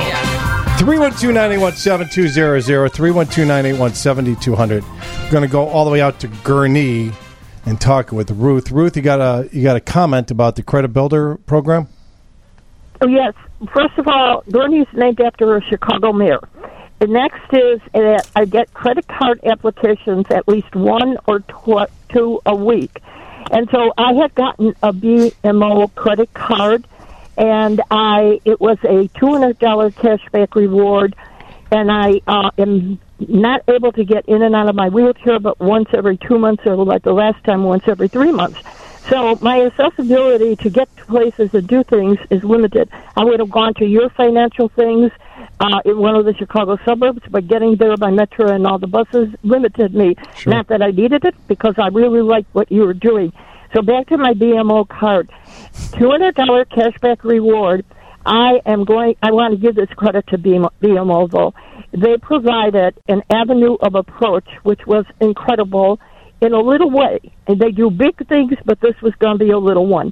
312-981-7200, 312-981-7200. We're going to go all the way out to Gurnee and talk with Ruth. Ruth, you got a comment about the Credit Builder program? Oh, yes. First of all, Gurnee's named after a Chicago mayor. The next is that I get credit card applications at least one or two a week. And so I had gotten a BMO credit card, and it was a $200 cashback reward, and I am not able to get in and out of my wheelchair but once every 2 months, or like the last time, once every 3 months. So my accessibility to get to places and do things is limited. I would have gone to your financial things in one of the Chicago suburbs, but getting there by metro and all the buses limited me. Sure. Not that I needed it, because I really liked what you were doing. So back to my BMO card. $200 cashback reward. I want to give this credit to BMO, though. They provided an avenue of approach which was incredible in a little way. And they do big things, but this was going to be a little one.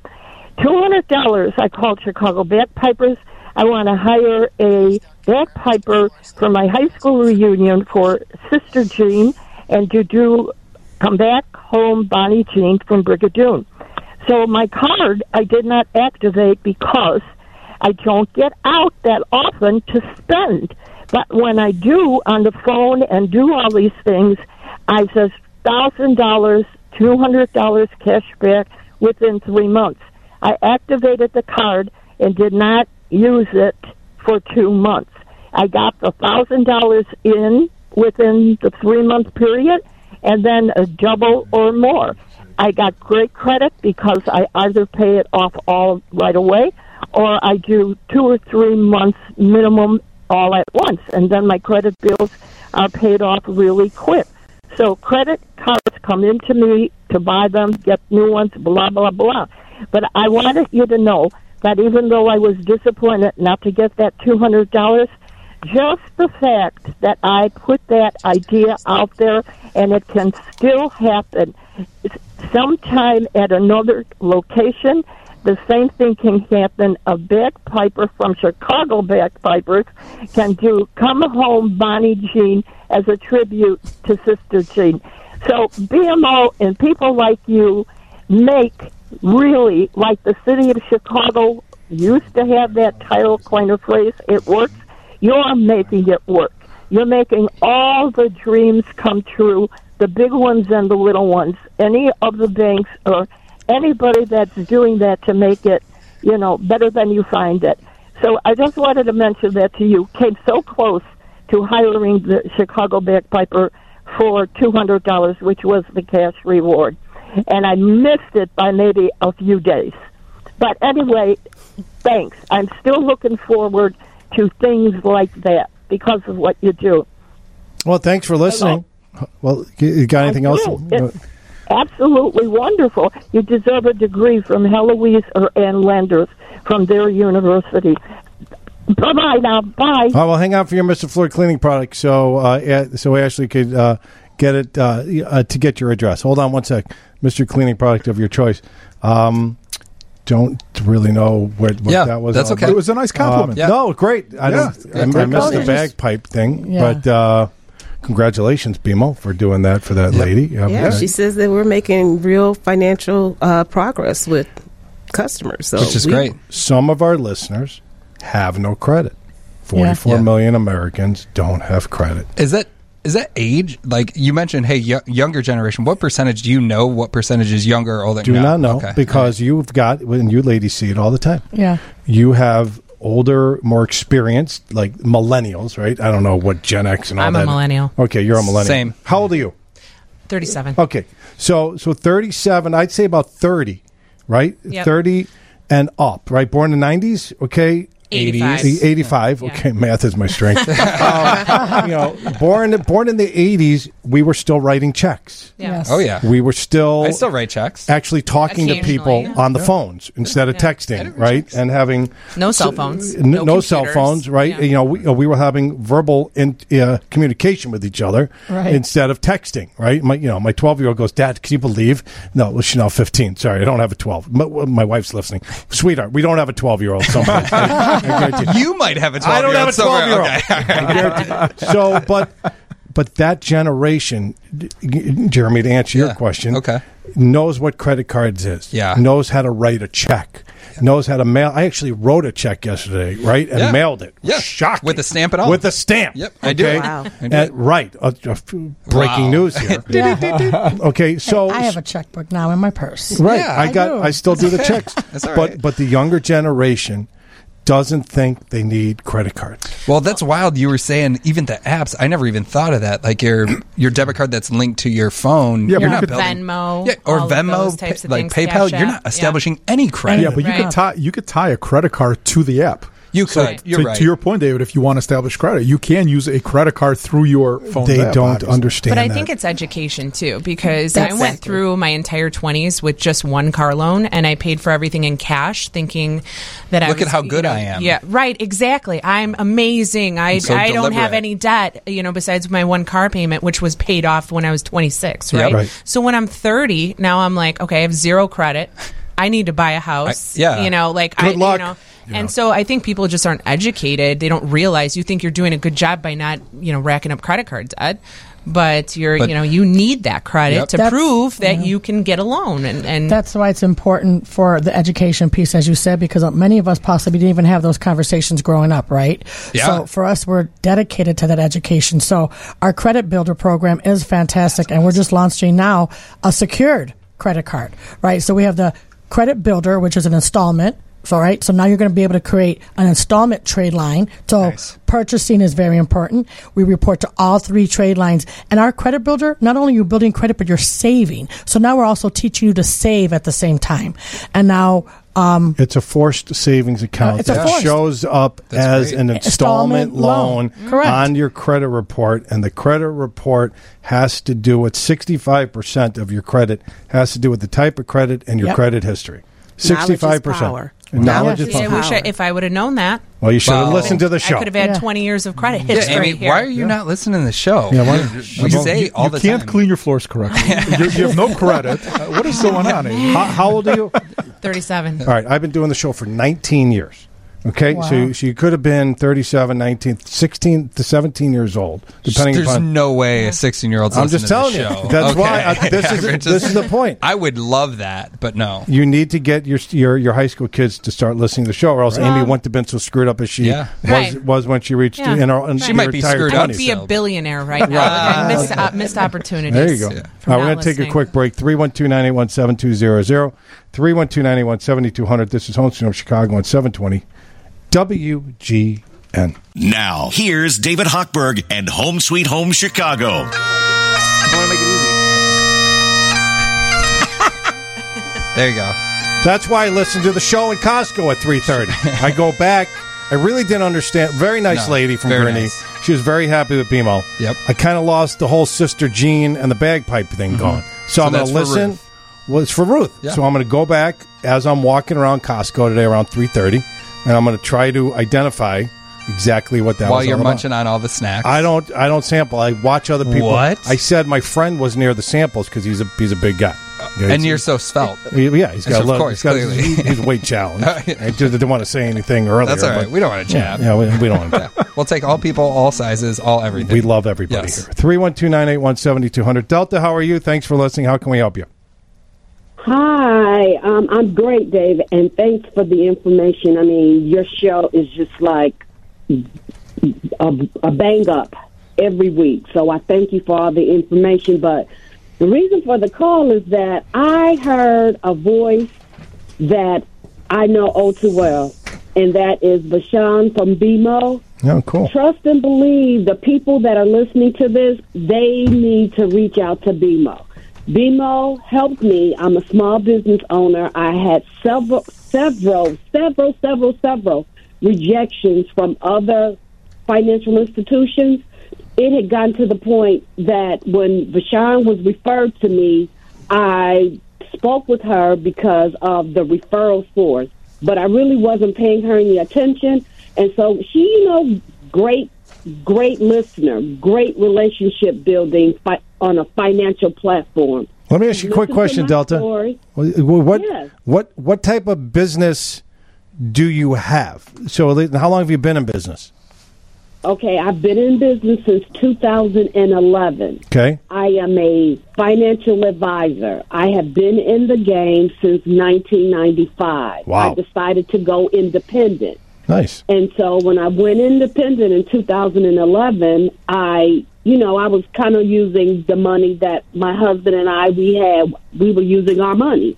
$200, I called Chicago Bagpipers. I want to hire a bagpiper for my high school reunion for Sister Jean and to Come Back Home Bonnie Jean from Brigadoon. So my card I did not activate because I don't get out that often to spend. But when I do on the phone and do all these things, I says $1,000, $200 cash back within 3 months. I activated the card and did not use it for 2 months. I got the $1,000 in within the 3 month period, and then a double or more. I got great credit because I either pay it off all right away, or I do 2 or 3 months minimum all at once, and then my credit bills are paid off really quick. So credit cards come into me to buy them, get new ones, blah, blah, blah. But I wanted you to know that even though I was disappointed not to get that $200, just the fact that I put that idea out there and it can still happen sometime at another location, the same thing can happen. A bagpiper from Chicago Bagpipers can do Come Home Bonnie Jean as a tribute to Sister Jean. So BMO and people like you make really, like the city of Chicago used to have that title coiner phrase, it works. You're making it work. You're making all the dreams come true, the big ones and the little ones. Any of the banks or anybody that's doing that to make it, better than you find it. So I just wanted to mention that to you. Came so close to hiring the Chicago Bagpiper for $200, which was the cash reward. And I missed it by maybe a few days. But anyway, thanks. I'm still looking forward to things like that because of what you do. Well, thanks for listening. Hello. Well, you got anything else? It's absolutely wonderful. You deserve a degree from Heloise or Ann Landers from their university. Bye-bye now. Bye. Oh, well, hang on for your Mr. Floor cleaning product so Ashley could get it to get your address. Hold on one sec. Mr. Cleaning product of your choice. Don't really know what that was. That's okay. It was a nice compliment. No, great. I missed the bagpipe thing, but congratulations, BMO, for doing that for that lady. Yeah, she says that we're making real financial progress with customers. So which is great. Some of our listeners have no credit. 44 million Americans don't have credit. Is that age? Like you mentioned, hey, younger generation. What percentage do you know? What percentage is younger or older? Do not know because you've got, and you ladies see it all the time. Yeah. You have older, more experienced, like millennials, right? I don't know what Gen X and all that. I'm a millennial. Okay, you're a millennial. Same. How old are you? 37. Okay. So 37, I'd say about 30, right? Yep. 30 and up, right? Born in the 90s, okay? 85. Yeah. Okay, math is my strength. Born in the 80s, we were still writing checks. Yes. Oh yeah, we were still. I still write checks. Actually, talking to people on the phones instead of texting, right? Checks. And having no cell phones, no cell phones, right? Yeah. We were having verbal communication with each other instead of texting, right? My 12-year-old goes, "Dad, can you believe?" No, well, she's now 15. Sorry, I don't have a 12. My wife's listening, sweetheart. We don't have a 12-year-old. You might have a 12-year-old. I don't have a 12-year-old. Okay. So, but that generation, Jeremy, to answer your question, knows what credit cards is. Yeah. Knows how to write a check. Knows how to mail. I actually wrote a check yesterday, right, and mailed it. Yeah. Shocking. With the stamp and all. With the stamp. Yep. I do. Wow. Right. Breaking news here. Okay. So I have a checkbook now in my purse. Right. Yeah, I still do the checks. That's all right. But the younger generation doesn't think they need credit cards. Well, that's wild. You were saying even the apps. I never even thought of that. Like your debit card that's linked to your phone. Yeah, you're but not you building, Venmo, or all of Venmo, those types of like things, PayPal. Cash You're App. not establishing any credit. Yeah, but you could tie a credit card to the app. You could. You're right. To your point, David, if you want to establish credit, you can use a credit card through your phone. They app, don't obviously. understand But I that. think it's education too, because That's I went through my entire 20s with just one car loan, and I paid for everything in cash, thinking that I Look was, at how good I am. Yeah, right, exactly. I'm amazing. I so don't have deliberate. any debt, besides my one car payment, which was paid off when I was 26. Yep. Right. Right. So when I'm 30, now I'm like, okay, I have zero credit. I need to buy a house. Good luck. And so I think people just aren't educated. They don't realize. You think you're doing a good job by not, racking up credit card debt, but you need that credit to prove that you can get a loan. And that's why it's important for the education piece, as you said, because many of us possibly didn't even have those conversations growing up, right? Yeah. So for us, we're dedicated to that education. So our credit builder program is fantastic, and we're just launching now a secured credit card, right? So we have the credit builder, which is an installment. So, right. So now you're going to be able to create an installment trade line. So purchasing is very important. We report to all three trade lines. And our credit builder, not only are you building credit, but you're saving. So now we're also teaching you to save at the same time. And now it's a forced savings account that shows up as an installment loan on your credit report, and the credit report has to do with 65% of your credit has to do with the type of credit and your credit history. 65%. Knowledge is power. If I would have known that. Well, you should have listened to the show. I could have had 20 years of credit history Amy, here. why are you not listening to the show? Yeah, we say all the time. You can't clean your floors correctly. you have no credit. What is going on, Amy? How old are you? 37. All right, I've been doing the show for 19 years. Okay, Wow. so you could have been 37, 19, 16 to 17 years old, depending There's upon. no way a 16-year-old's I'm listening just to telling the you. show. That's Okay. why this is the point. I would love that, but no. You need to get your high school kids to start listening to the show, or else Amy wouldn't have been so screwed up as she was when she reached in She might be screwed I up. would be a billionaire right now. Like I missed opportunities. There you go. All right, we're going to take a quick break. 312-981-7200. 312-981-7200. This is Home Sweet Home Chicago on 720 WGN. Now, here's David Hochberg and Home Sweet Home Chicago. I want to make it easy. There you go. That's why I listen to the show in Costco at 3:30. I go back. I really didn't understand. Very nice lady from very Gurney. nice. She was very happy with BMO. Yep. I kind of lost the whole Sister Jean and the bagpipe thing going. So I'm going to that's for listen. Ruth. Well, it's for Ruth. Yeah. So I'm going to go back as I'm walking around Costco today around 3:30, and I'm going to try to identify exactly what that While was you're all about. munching on all the snacks. I don't sample. I watch other people. What? I said my friend was near the samples because he's a big guy. And you're so svelte. Yeah, he's got Of a lot. course, he's clearly. he's weight challenged. I just didn't want to say anything earlier. That's all right. but- We don't want to chat. Yeah, we don't want to. We'll take all people, all sizes, all everything. We love everybody Yes. here. 312-981-7200. Delta, how are you? Thanks for listening. How can we help you? Hi, I'm great, Dave, and thanks for the information. I mean, your show is just like a bang up every week, so I thank you for all the information. But the reason for the call is that I heard a voice that I know all too well, and that is Bashan from BMO. Oh, cool. Trust and believe the people that are listening to this, they need to reach out to BMO. BMO helped me. I'm a small business owner. I had several rejections from other financial institutions. It had gotten to the point that when Vashawn was referred to me, I spoke with her because of the referral source, but I really wasn't paying her any attention. And so she, great listener, great relationship building on a financial platform. Let me ask you a quick question, Delta. Story. Yes. What type of business do you have? So how long have you been in business? Okay, I've been in business since 2011. Okay. I am a financial advisor. I have been in the game since 1995. Wow. I decided to go independent. Nice. And so when I went independent in 2011, I was kind of using the money that my husband and we were using our money. Sure.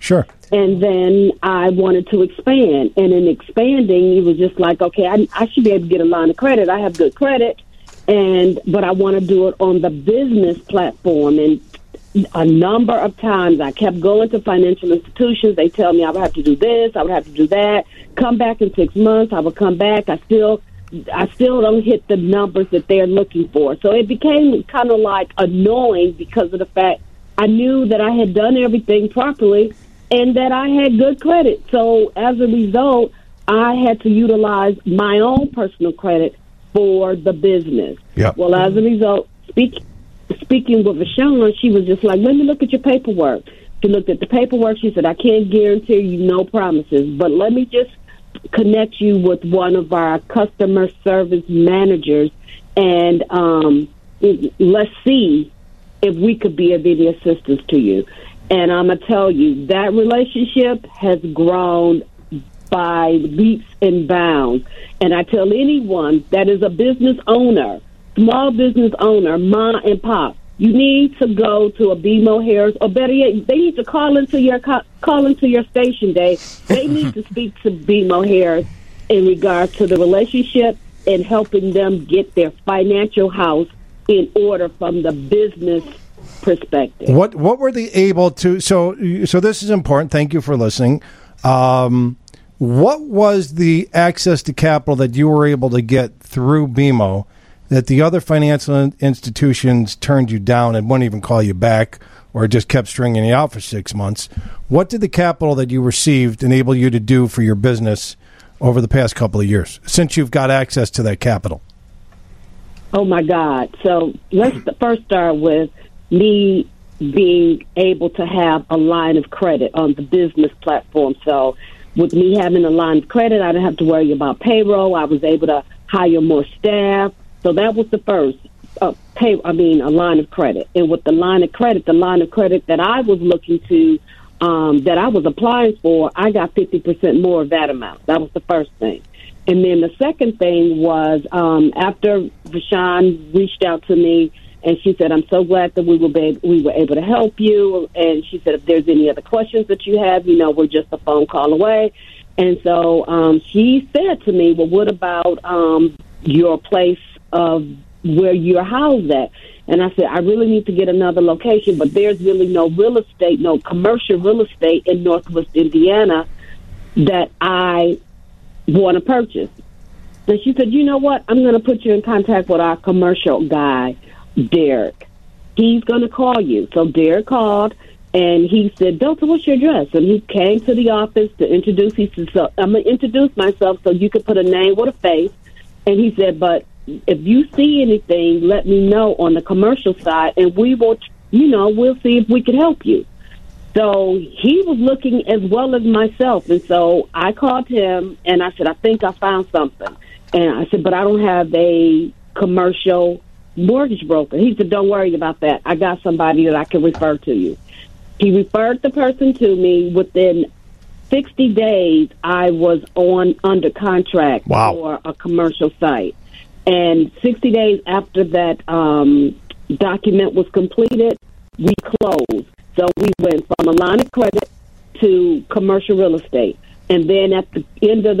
And then I wanted to expand. And in expanding, it was just like, okay, I should be able to get a line of credit. I have good credit, but I want to do it on the business platform. And a number of times I kept going to financial institutions. They tell me I would have to do this, I would have to do that. Come back in 6 months, I would come back. I still don't hit the numbers that they're looking for. So it became kind of like annoying because of the fact I knew that I had done everything properly and that I had good credit. So as a result, I had to utilize my own personal credit for the business. Yep. Well, as a result, speaking with Vashawn, she was just like, let me look at your paperwork. She looked at the paperwork. She said, I can't guarantee you no promises, but let me just connect you with one of our customer service managers, and let's see if we could be of any assistance to you. And I'm going to tell you, that relationship has grown by leaps and bounds. And I tell anyone that is a business owner, small business owner, ma and pop, you need to go to a BMO Harris, or better yet, they need to call into your station, Dave. They need to speak to BMO Harris in regards to the relationship and helping them get their financial house in order from the business perspective. What were they able to? So this is important. Thank you for listening. What was the access to capital that you were able to get through BMO that the other financial institutions turned you down and wouldn't even call you back, or just kept stringing you out for 6 months? What did the capital that you received enable you to do for your business over the past couple of years, since you've got access to that capital? Oh, my God. So let's first start with me being able to have a line of credit on the business platform. So with me having a line of credit, I didn't have to worry about payroll. I was able to hire more staff. So that was the first, a line of credit. And with the line of credit that I was looking to, that I was applying for, I got 50% more of that amount. That was the first thing. And then the second thing was after Vashawn reached out to me, and she said, I'm so glad that we were able to help you. And she said, if there's any other questions that you have, we're just a phone call away. And so she said to me, well, what about your place of where you're housed at? And I said, I really need to get another location, but there's really no real estate, no commercial real estate in Northwest Indiana that I want to purchase. And she said, you know what? I'm going to put you in contact with our commercial guy, Derek. He's going to call you. So Derek called, and he said, Delta, what's your address? And he came to the office to introduce. He said, so I'm going to introduce myself so you could put a name with a face. And he said, but if you see anything, let me know on the commercial side, and we will, we'll see if we can help you. So he was looking as well as myself. And so I called him, and I said, I think I found something. And I said, but I don't have a commercial mortgage broker. He said, don't worry about that. I got somebody that I can refer to you. He referred the person to me. Within 60 days, I was under contract for a commercial site. And 60 days after that document was completed, we closed. So we went from a line of credit to commercial real estate. And then at the end of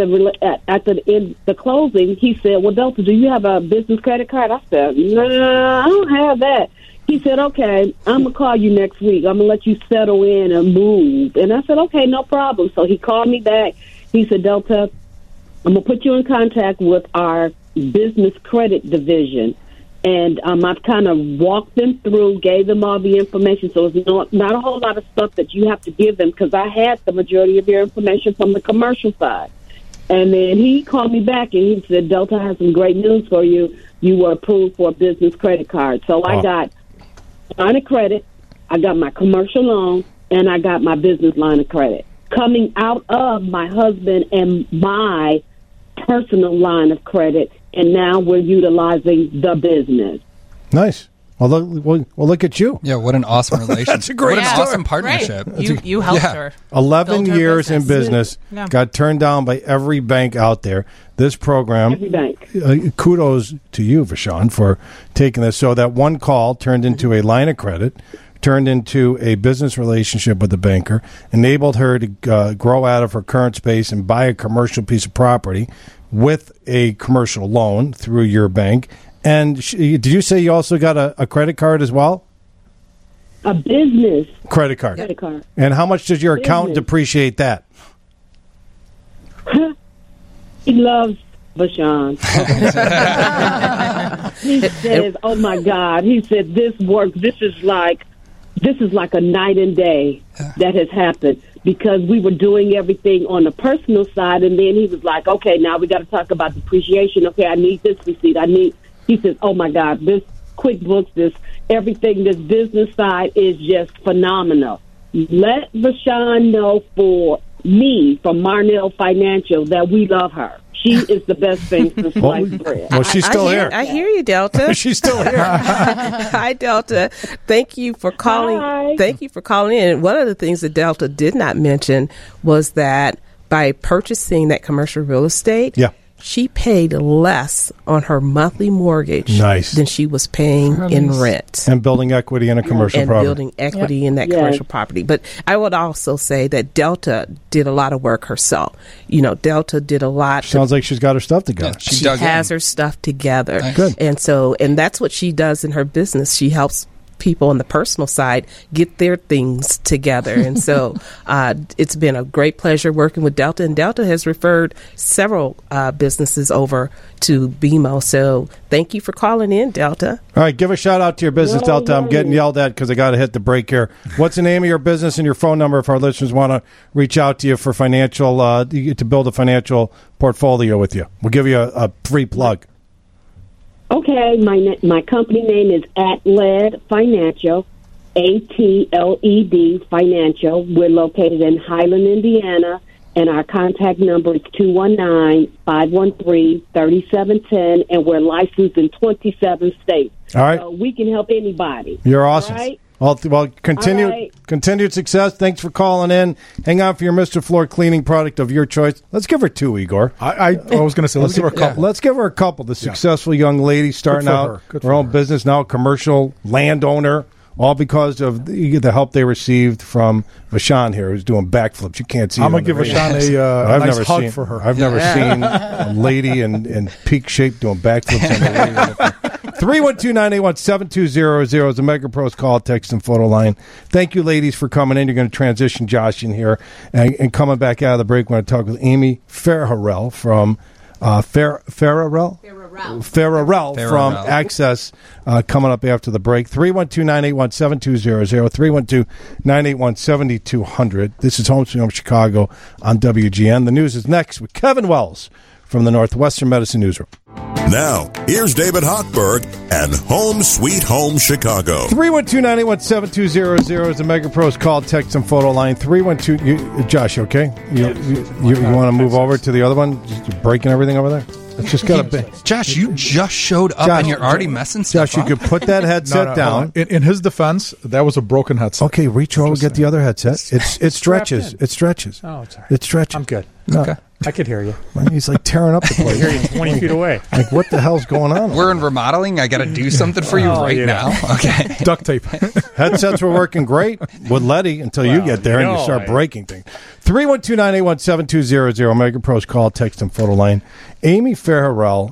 the closing, he said, well, Delta, do you have a business credit card? I said, no, I don't have that. He said, okay, I'm going to call you next week. I'm going to let you settle in and move. And I said, okay, no problem. So he called me back. He said, Delta, I'm going to put you in contact with our business credit division. And I've kind of walked them through, gave them all the information. So it's not a whole lot of stuff that you have to give them, because I had the majority of your information from the commercial side. And then he called me back and he said, Delta has some great news for you. You were approved for a business credit card. So I got line of credit, I got my commercial loan, and I got my business line of credit coming out of my husband and my personal line of credit. And now we're utilizing the business. Nice. Well, look at you. Yeah, what an awesome relationship. That's a great What an awesome partnership. Right. You helped her. 11 years in business. Yeah. Got turned down by every bank out there. This program, every bank. Kudos to you, Vashawn, for taking this. So that one call turned into a line of credit. turned into a business relationship with the banker, enabled her to grow out of her current space and buy a commercial piece of property with a commercial loan through your bank. And did you say you also got a credit card as well? A business credit card. Credit card. And how much does your accountant appreciate that? He loves Bashan. He says, "Oh my God!" He said, "This work. This is like a night and day that has happened because we were doing everything on the personal side, and then he was like, okay, now we got to talk about depreciation. Okay, I need this receipt. He says, oh my God, this QuickBooks, this everything, this business side is just phenomenal. Let Bashan know for me, from Marnell Financial, that we love her. She is the best thing since sliced bread." Well, she's still here. I hear you, Delta. She's still here. Hi, Delta. Thank you for calling. Hi. Thank you for calling in. One of the things that Delta did not mention was that by purchasing that commercial real estate, she paid less on her monthly mortgage than she was paying in rent. And building equity in a commercial property. Building equity in that commercial property. But I would also say that Delta did a lot of work herself. You know, Delta did a lot. Sounds like she's got her stuff together. She has her stuff together. Nice. Good. And that's what she does in her business. She helps people on the personal side get their things together. And so it's been a great pleasure working with Delta. And Delta has referred several businesses over to BMO. So thank you for calling in, Delta. All right, give a shout out to your business, Delta. I'm getting yelled at because I got to hit the break here. What's the name of your business and your phone number if our listeners want to reach out to you for financial, to build a financial portfolio with you? We'll give you a free plug. Okay, my company name is ATLED Financial, ATLED Financial. We're located in Highland, Indiana, and our contact number is 219-513-3710, and we're licensed in 27 states. All right. So we can help anybody. You're awesome. Right? Well, continued success. Thanks for calling in. Hang on for your Mr. Floor cleaning product of your choice. Let's give her two, Igor. I was going to say, let's give her a couple. Let's give her a couple. The successful young lady starting out her own business, now a commercial landowner, all because of the help they received from Bashan here, who's doing backflips. You can't see. I'm going to give Bashan a nice hug for her. I've never seen a lady in peak shape doing backflips. 312-981-7200 is the MegaPros call, text, and photo line. Thank you, ladies, for coming in. You're going to transition Josh in here. And coming back out of the break, we're going to talk with Amy Farrell from Farrell from Access coming up after the break. 312-981-7200, 312-981-7200. This is Home Sweet Home Chicago on WGN. The news is next with Kevin Wells from the Northwestern Medicine Newsroom. Now, here's David Hochberg and Home Sweet Home Chicago. 312-981-7200 is the MegaPros call, text, and photo line. 312, Josh, okay? You want to move over to the other one? Just breaking everything over there? It's just got a Josh, you just showed up and you're already messing stuff Josh, you could put that headset down. In his defense, that was a broken headset. Okay, reach over and get the other headset. It stretches. It stretches. Oh, it's all right. It stretches. I'm good. Okay. I could hear you. He's like tearing up the place. I hear you 20 feet away. Like, what the hell's going on? We're in remodeling. I got to do something for you now. Okay. Duct tape. Headsets were working great with Letty until you get there and you start breaking things. 312-981-7200, MegaPros call, text, and photo line. Amy Farrell,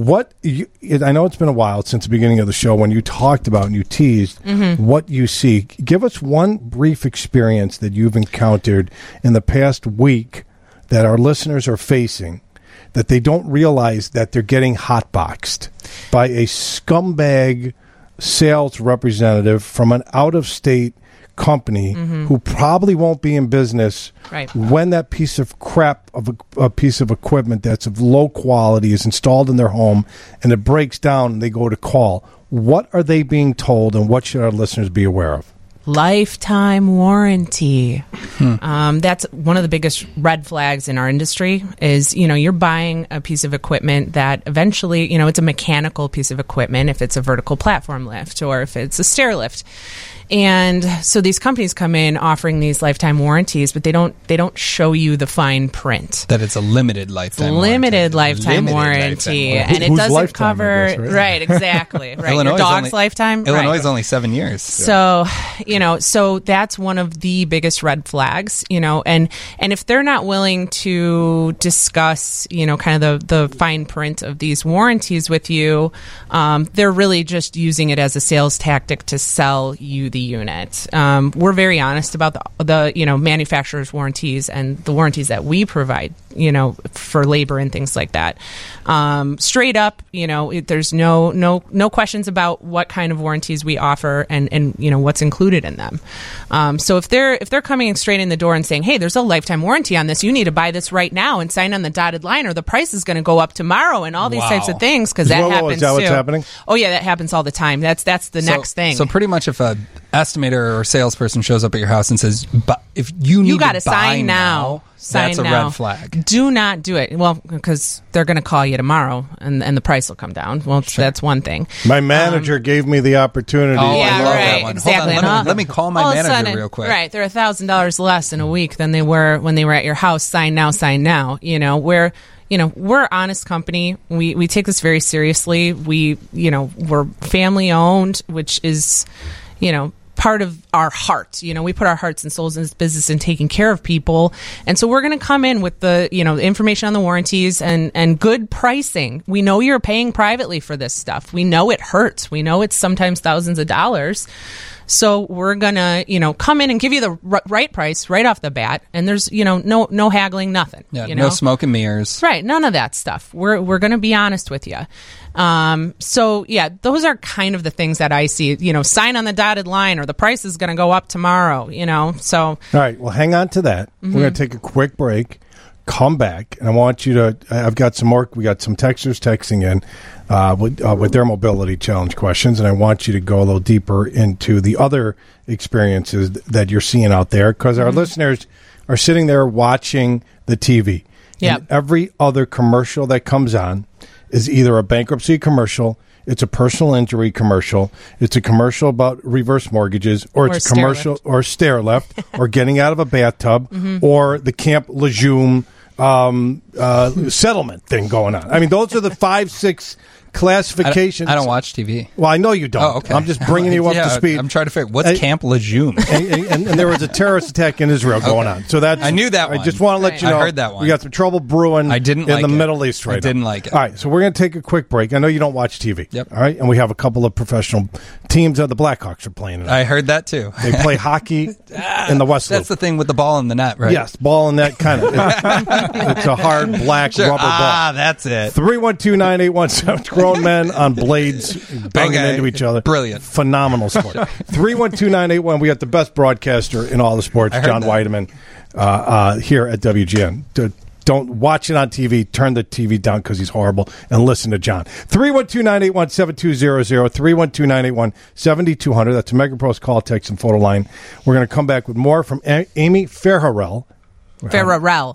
I know it's been a while since the beginning of the show when you talked about and you teased what you see. Give us one brief experience that you've encountered in the past week that our listeners are facing, that they don't realize that they're getting hotboxed by a scumbag sales representative from an out-of-state company who probably won't be in business when that piece of crap of a piece of equipment that's of low quality is installed in their home and it breaks down and they go to call. What are they being told, and what should our listeners be aware of? Lifetime warranty. That's one of the biggest red flags in our industry is, you're buying a piece of equipment that eventually, it's a mechanical piece of equipment if it's a vertical platform lift or if it's a stair lift. And so these companies come in offering these lifetime warranties, but they don't show you the fine print. That it's a limited lifetime lifetime warranty. And it Whose doesn't lifetime, cover I guess, right? right, exactly. Right. Illinois Your is dog's only- lifetime. Illinois right. is only 7 years. So, so that's one of the biggest red flags, and if they're not willing to discuss, kind of the fine print of these warranties with you, they're really just using it as a sales tactic to sell you the unit. We're very honest about the manufacturer's warranties and the warranties that we provide, for labor and things like that. Straight up, there's no questions about what kind of warranties we offer and what's included in them. So if they're coming straight in the door and saying, hey, there's a lifetime warranty on this, you need to buy this right now and sign on the dotted line or the price is going to go up tomorrow and all these types of things, because that happens is that what's too. happening? Oh yeah, that happens all the time. That's the next thing. So pretty much if a estimator or salesperson shows up at your house and says, if you need you got to to sign now. That's a red flag. Do not do it. Well, because they're going to call you tomorrow, and the price will come down. Well, that's one thing. My manager gave me the opportunity. Oh, yeah, I love right, that one. exactly. Hold on, let me call my all of a manager sudden, real quick. Right, they're $1,000 less in a week than they were when they were at your house. Sign now, sign now. We're an honest company. We take this very seriously. We're family owned, which is, part of our heart. We put our hearts and souls in this business and taking care of people. And so we're going to come in with the, information on the warranties and good pricing. We know you're paying privately for this stuff. We know it hurts. We know it's sometimes thousands of dollars. So we're going to, come in and give you the right price right off the bat. And there's, no haggling, nothing. Yeah, no smoke and mirrors. Right. None of that stuff. We're going to be honest with you. So yeah, those are kind of the things that I see, sign on the dotted line or the price is going to go up tomorrow, so. All right. Well, hang on to that. Mm-hmm. We're going to take a quick break, come back, and I want you to, I've got some more, we got some texters texting in with their mobility challenge questions, and I want you to go a little deeper into the other experiences that you're seeing out there, because our listeners are sitting there watching the TV. Yeah. And every other commercial that comes on is either a bankruptcy commercial, it's a personal injury commercial, it's a commercial about reverse mortgages, or it's a commercial or stair lift, or getting out of a bathtub, or the Camp Lejeune settlement thing going on. I mean, those are the 5-6 classifications. I don't watch TV. Well, I know you don't. Oh, okay. I'm just bringing you up to speed. I'm trying to figure what's Camp Lejeune. and there was a terrorist attack in Israel going on. So that's, I knew that one. I just want to let you know. I heard that one. We got some trouble brewing in the Middle East right now. I didn't like it. All right, so we're going to take a quick break. I know you don't watch TV. Yep. All right, and we have a couple of professional teams. The Blackhawks are playing tonight. I heard that too. They play hockey in the West Loop. That's the thing with the ball in the net, right? Yes, ball in net, kind of. It's a hard black rubber ball. Ah, that's it. 312-9817. Grown men on blades banging into each other. Brilliant. Phenomenal sport. 312-981. We got the best broadcaster in all the sports, John Weideman, here at WGN. Don't watch it on TV. Turn the TV down because he's horrible, and listen to John. 312-981-7200. 312-981-7200. That's a MegaPro's call, text, and photo line. We're going to come back with more from Amy Farrell. Farrell.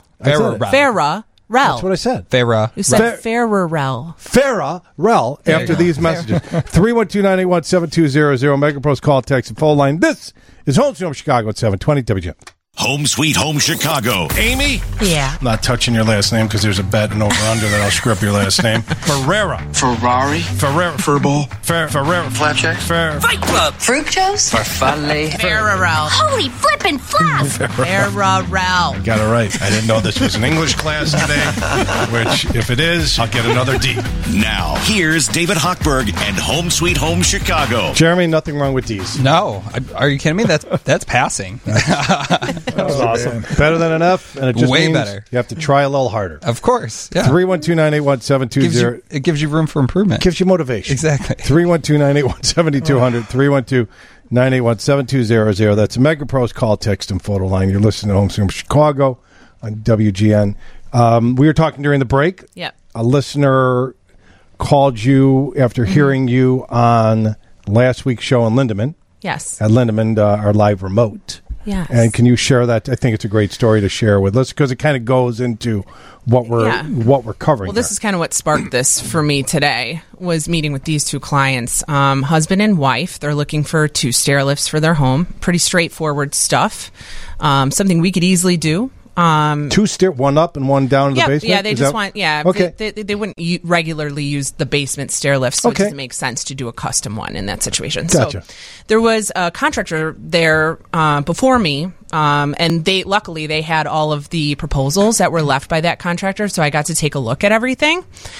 That's what I said. Farrah. You said Farrell. Farrell after these messages. 312-981-7200. MegaPro's call, text, and phone line. This is Home Sweet Home Chicago at 720 WGN. Home Sweet Home Chicago. Amy? Yeah. I'm not touching your last name because there's a bet and over-under that I'll screw up your last name. Ferrera. Ferrari. Ferrera. Furball. Ferrera. Flapjack. Fight Club. Fructose. Farfalle. Farrell. Holy flippin' flap. Farrell. Got it right. I didn't know this was an English class today, which, if it is, I'll get another D. Now, here's David Hochberg and Home Sweet Home Chicago. Jeremy, nothing wrong with D's. No. Are you kidding me? That's passing. That was awesome. Better than an F, and it just way means better. You have to try a little harder. Of course. Yeah. 312-981-7200. It gives you room for improvement. Gives you motivation. Exactly. 312-981-7200. 312-981-7200. That's a MegaPro's call, text, and photo line. You're listening to Home Sweet Home Chicago on WGN. We were talking during the break. Yep. A listener called you after hearing you on last week's show in Lindemann. Yes. At Lindemann, our live remote. Yes. And can you share that? I think it's a great story to share with us because it kind of goes into what we're covering. Well, this is kind of what sparked this for me today, was meeting with these two clients, husband and wife. They're looking for 2 stair lifts for their home. Pretty straightforward stuff. Something we could easily do. 2 stair, one up and one down in the basement? Yeah, they just want, Okay. They wouldn't regularly use the basement stair lift, so it doesn't make sense to do a custom one in that situation. Gotcha. So there was a contractor there before me, and luckily they had all of the proposals that were left by that contractor, so I got to take a look at everything.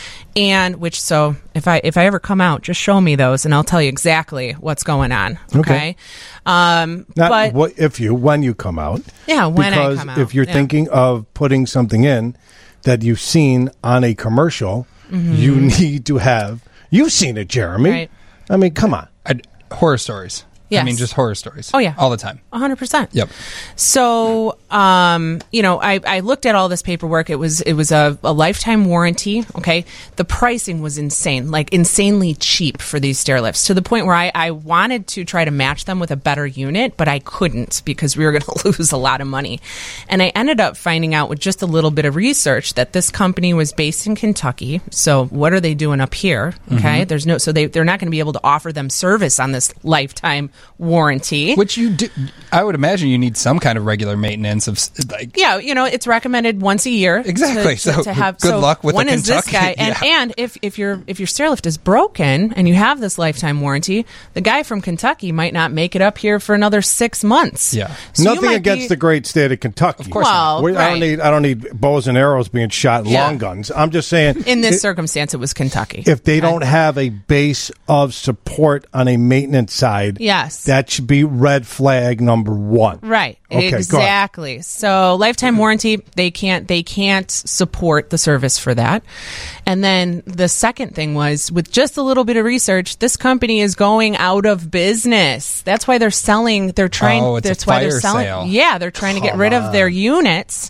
So if I ever come out, just show me those and I'll tell you exactly what's going on. Okay. When you come out. Yeah, when I because come out. if you're thinking of putting something in that you've seen on a commercial, you need to have. You've seen it, Jeremy. Right. I mean, come on. Horror stories. Yes. I mean, just horror stories. Oh, yeah. All the time. 100%. Yep. So, I looked at all this paperwork. It was a lifetime warranty. Okay. The pricing was insane, like insanely cheap for these stair lifts, to the point where I wanted to try to match them with a better unit, but I couldn't because we were going to lose a lot of money. And I ended up finding out with just a little bit of research that this company was based in Kentucky. So what are they doing up here? Okay. They're not going to be able to offer them service on this lifetime warranty, which you do. I would imagine you need some kind of regular maintenance of it's recommended once a year. Exactly. To have good luck with when the is this guy? And if your stair lift is broken and you have this lifetime warranty, the guy from Kentucky might not make it up here for another 6 months. Yeah. So nothing against the great state of Kentucky. Of course not. I don't need bows and arrows being shot and long guns. I'm just saying in this circumstance it was Kentucky. If they don't have a base of support on a maintenance side, yes, that should be red flag number 1. Right. Okay, exactly. So lifetime warranty, they can't support the service for that. And then the second thing was, with just a little bit of research, this company is going out of business. That's why they're selling. They're trying. Oh, it's that's a why fire they're selling. sale. Yeah, they're trying to get rid of their units.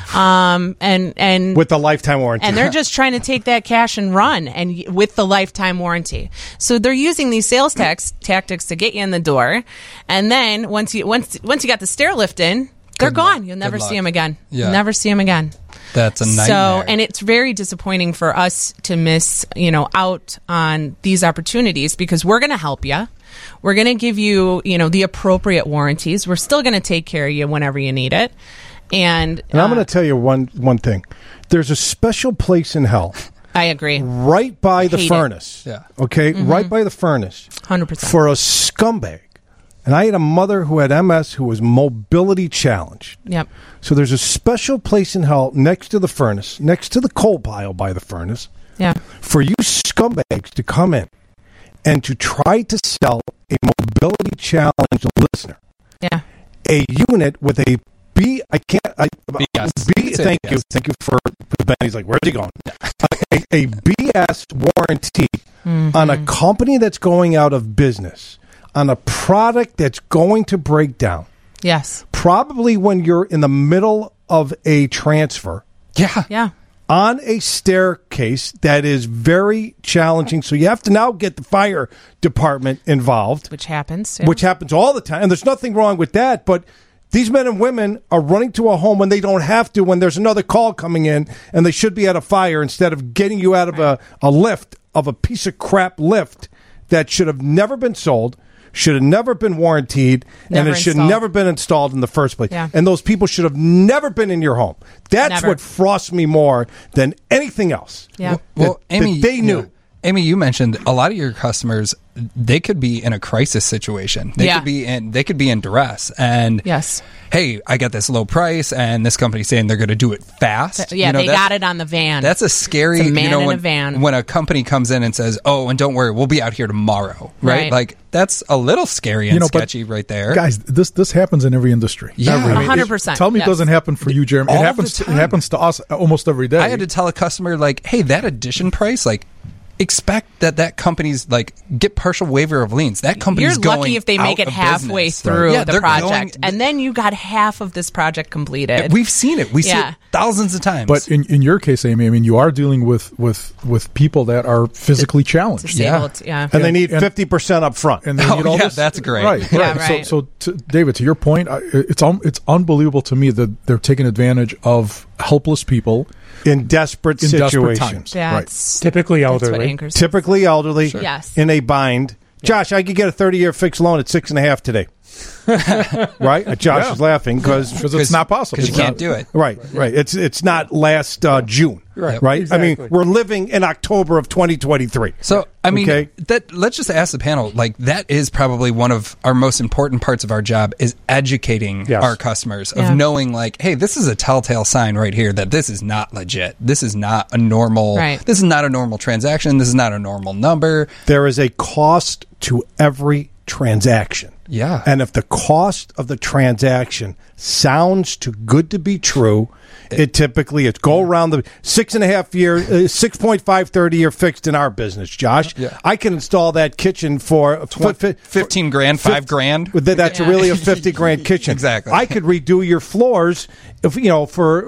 And with the lifetime warranty, and they're just trying to take that cash and run, and with the lifetime warranty. So they're using these sales tactics to get you in the door, and then once you got the stair lift in, they're gone. You'll never see them again. Yeah. Never see them again. That's a nightmare. So, and it's very disappointing for us to miss, out on these opportunities, because we're going to help you. We're going to give you, the appropriate warranties. We're still going to take care of you whenever you need it. And I'm going to tell you one thing. There's a special place in hell. I agree. Right by the furnace. Yeah. Okay? Right by the furnace. 100%. For a scumbag. And I had a mother who had MS who was mobility challenged. Yep. So there's a special place in hell next to the furnace, next to the coal pile by the furnace. Yeah. For you scumbags to come in and to try to sell a mobility challenged listener. Yeah. A unit with a B. Thank you for Ben. He's like, where's he going? A BS warranty on a company that's going out of business, on a product that's going to break down. Yes. Probably when you're in the middle of a transfer. Yeah. Yeah. On a staircase that is very challenging. So you have to now get the fire department involved. Which happens. Yeah. Which happens all the time. And there's nothing wrong with that, but these men and women are running to a home when they don't have to, when there's another call coming in and they should be at a fire, instead of getting you out of a lift, of a piece of crap lift that should have never been sold, should have never been warranted, and it should have never been installed in the first place. Yeah. And those people should have never been in your home. That's what frosts me more than anything else. Yeah. Well, Amy, they knew. Yeah. Amy, you mentioned a lot of your customers, they could be in a crisis situation. They could be in duress. And yes. Hey, I got this low price, and this company's saying they're going to do it fast. Yeah, they got it on the van. That's a scary. It's a man in when, a van. When a company comes in and says, "Oh, and don't worry, we'll be out here tomorrow," right? Like that's a little scary and sketchy, right there. Guys, this happens in every industry. Yeah, 100%. Tell me it doesn't happen for you, Jeremy. It happens to us almost every day. I had to tell a customer, like, "Hey, that addition price, like." expect that company's like get partial waiver of liens. That company's You're going lucky if they make out it of halfway business. through Yeah, the they're project, going- and then you got half of this project completed. We've seen it. We see it thousands of times. But in your case, Amy, I mean, you are dealing with people that are physically challenged. Disabled, yeah. And they need 50% up front. And they need all this. that's great. Right, Yeah, right. right. So David, to your point, it's unbelievable to me that they're taking advantage of helpless people in desperate situations. times. That's typically that's what elderly. angers me. Typically elderly, Yes. in a bind. Josh, I could get a 30-year fixed loan at 6.5 today. Right? Josh is laughing because it's not possible. Because you can't do it. Right. It's not last June. Right. Exactly. I mean, we're living in October of 2023. So, I mean, Okay. let's just ask the panel, like, that is probably one of our most important parts of our job is educating Yes. our customers of Yeah. knowing, like, hey, this is a telltale sign right here that this is not legit. This is not a normal, this is not a normal transaction. This is not a normal number. There is a cost to every transaction. Yeah. And if the cost of the transaction sounds too good to be true, it typically it's go around the 6.5 year, 6.5 30-year fixed in our business, Josh. Yeah. I can install that kitchen for 15 grand, 5 grand. That's really a 50 grand kitchen. Exactly. I could redo your floors, if for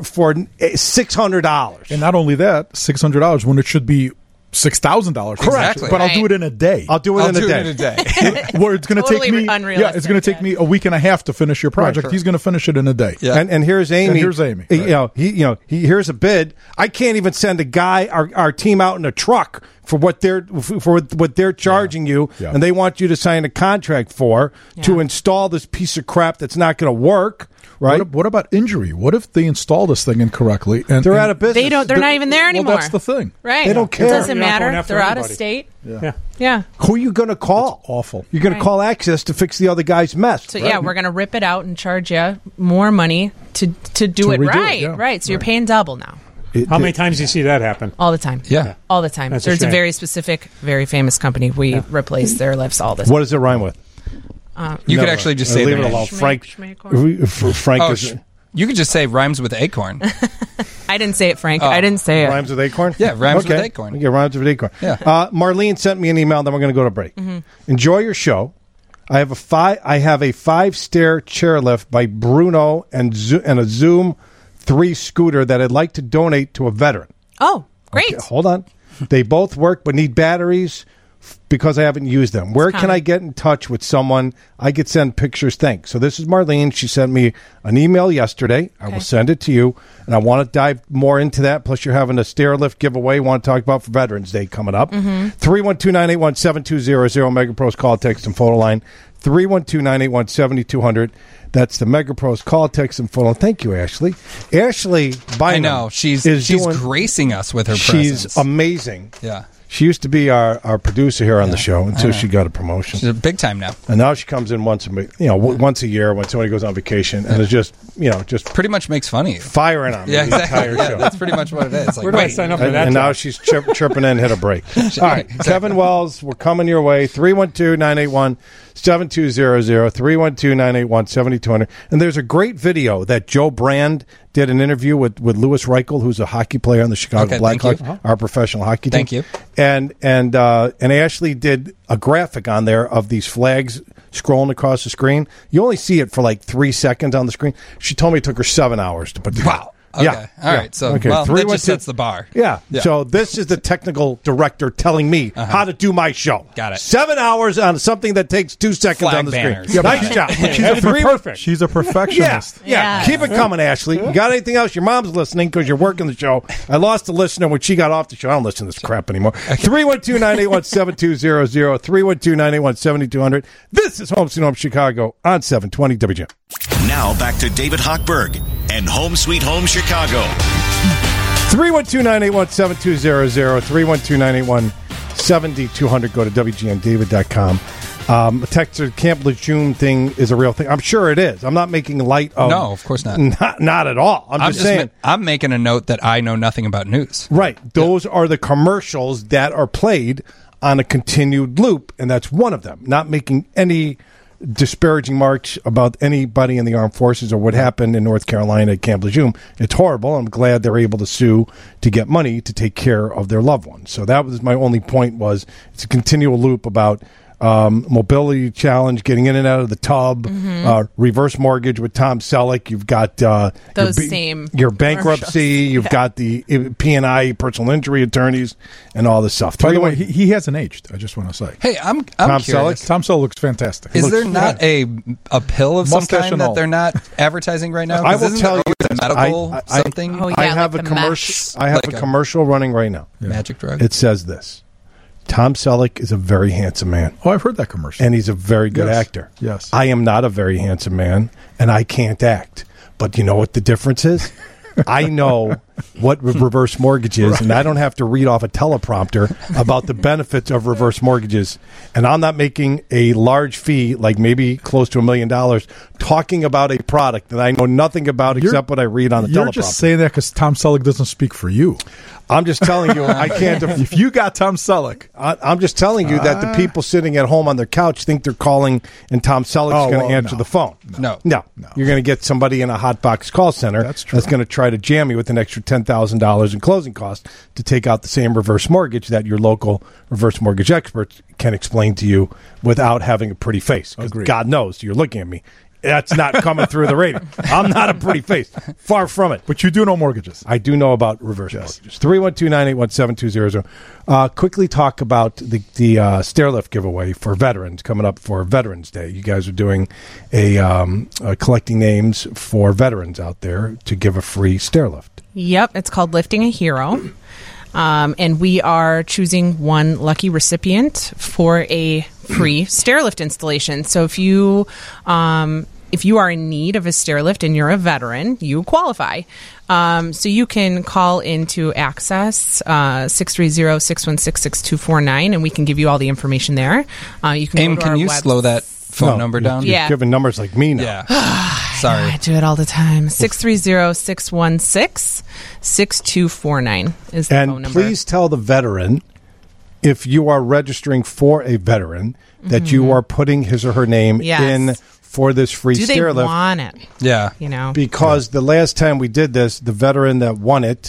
$600. And not only that, $600 when it should be $6,000. Correct. But I'll do it in a day. I'll do it in a day. Where it's going to Totally take me. unrealistic, it's going to take me a week and a half to finish your project. Right. He's going to finish it in a day. Yeah. And here's Amy. Right. Here's a bid. I can't even send a guy, our team, out in a truck for what they're charging you, and they want you to sign a contract to install this piece of crap that's not going to work. Right? What about injury? What if they install this thing incorrectly and they're out of business? They're not even there anymore. Well, that's the thing. Right. They don't care. It doesn't You're not going matter. after They're out of anybody. state. Yeah. Yeah. Who are you going to call? It's awful. You're going to call Access to fix the other guy's mess. So yeah, we're going to rip it out and charge you more money to do it redo it, right. yeah. Right. So you're paying double now. How many times do you see that happen? All the time. Yeah. All the time. That's a There's a shame. very specific, very famous company. We replace their lifts all the time. What does it rhyme with? You could actually just say leave the it name. alone. Frank. Schmacorn. Frank Oh, is, you could just say rhymes with acorn. I didn't say it, Frank. I didn't say it. rhymes with acorn. Yeah, rhymes with acorn. Okay, rhymes with acorn. Yeah. Marlene sent me an email. Then we're going to go to break. Mm-hmm. Enjoy your show. I have a 5-stair chairlift by Bruno and a Zoom 3 scooter that I'd like to donate to a veteran. Oh, great. Okay, hold on. They both work but need batteries because I haven't used them. Where can I get in touch with someone? I could send pictures. Thanks. So this is Marlene. She sent me an email yesterday. I will send it to you. And I want to dive more into that. Plus, you're having a stair lift giveaway you want to talk about for Veterans Day coming up. 312-981-7200. MegaPros call, text, and photo line. 312-981-7200. That's the MegaPros call, text, and photo line. Thank you, Ashley. Ashley Bynum. I know. She's gracing us with her presence. She's amazing. Yeah. She used to be our producer here on the show until she got a promotion. She's big time now. And now she comes in once a year when somebody goes on vacation, and it's just pretty much makes fun of you, firing on me yeah, the exactly. entire Yeah, show. that's pretty much what it is. Like, Where do I sign up for that? And now she's chirping in, hit a break. All right, Kevin Wells, we're coming your way. 312-981-7200, 312-981-7200. And there's a great video that Joe Brand did an interview with Louis Reichel, who's a hockey player on the Chicago Blackhawks, our professional hockey team. Thank you. And Ashley did a graphic on there of these flags scrolling across the screen. You only see it for like 3 seconds on the screen. She told me it took her 7 hours to put together. Wow. Okay. Yeah. All right. So, well, that just sets the bar. Yeah. So this is the technical director telling me how to do my show. Got it. 7 hours on something that takes 2 seconds Flag on the banners. screen. Nice job. She's a perfectionist. Yeah. Keep it coming, Ashley. You got anything else? Your mom's listening because you're working the show. I lost a listener when she got off the show. I don't listen to this crap anymore. 312-981-7200, 312-981-7200. This is Home Sweet Home Chicago on 720 WGN. Now back to David Hochberg and Home Sweet Home Chicago. 312-981-7200, 312-981-7200. Go to WGNDavid.com. Texter Camp Lejeune thing is a real thing. I'm sure it is. I'm not making light of. No, of course not. Not at all. I'm just saying. I'm making a note that I know nothing about news. Right. Those are the commercials that are played on a continued loop, and that's one of them. Not making any disparaging marks about anybody in the armed forces or what happened in North Carolina at Camp Lejeune. It's horrible. I'm glad they're able to sue to get money to take care of their loved ones. So that was my only point. Was it's a continual loop about mobility challenge, getting in and out of the tub, reverse mortgage with Tom Selleck. You've got your bankruptcy. You've got the P&I, personal injury attorneys, and all this stuff. By the way, he hasn't aged. I just want to say. Hey, I'm Tom curious. Selleck. Tom Selleck looks fantastic. Is there not a pill of some Mustache kind and that all. they're not advertising right now? I will tell you, a medical something. I have a commercial. I have a commercial running right now. Magic drug. It says this. Tom Selleck is a very handsome man. Oh, I've heard that commercial. And he's a very good actor. Yes. I am not a very handsome man, and I can't act. But you know what the difference is? I know what reverse mortgage is, and I don't have to read off a teleprompter about the benefits of reverse mortgages. And I'm not making a large fee, like maybe close to $1 million, talking about a product that I know nothing about except what I read on the teleprompter. You're just saying that because Tom Selleck doesn't speak for you. I'm just telling you, I can't. If you got Tom Selleck, I'm just telling you that the people sitting at home on their couch think they're calling, and Tom Selleck's going to answer the phone. No. You're going to get somebody in a hot box call center that's going to try to jam you with an extra $10,000 in closing costs to take out the same reverse mortgage that your local reverse mortgage experts can explain to you without having a pretty face. Because God knows you're looking at me. That's not coming through the radio. I'm not a pretty face. Far from it. But you do know mortgages. I do know about reverse mortgages. 312-981-7200. Quickly talk about the stairlift giveaway for veterans coming up for Veterans Day. You guys are doing a collecting names for veterans out there to give a free stairlift. Yep, it's called Lifting a Hero. And we are choosing one lucky recipient for a free stairlift installation. So if you are in need of a stairlift and you're a veteran, you qualify. So you can call into Access 630-616-6249, and we can give you all the information there. You can can you slow that phone number down? You're giving numbers like me now. Yeah. Sorry. I do it all the time. 630-616-6249 is the phone number. And please tell the veteran, if you are registering for a veteran, that you are putting his or her name in for this free stairlift. Do they want it? Yeah. You know? Because the last time we did this, the veteran that won it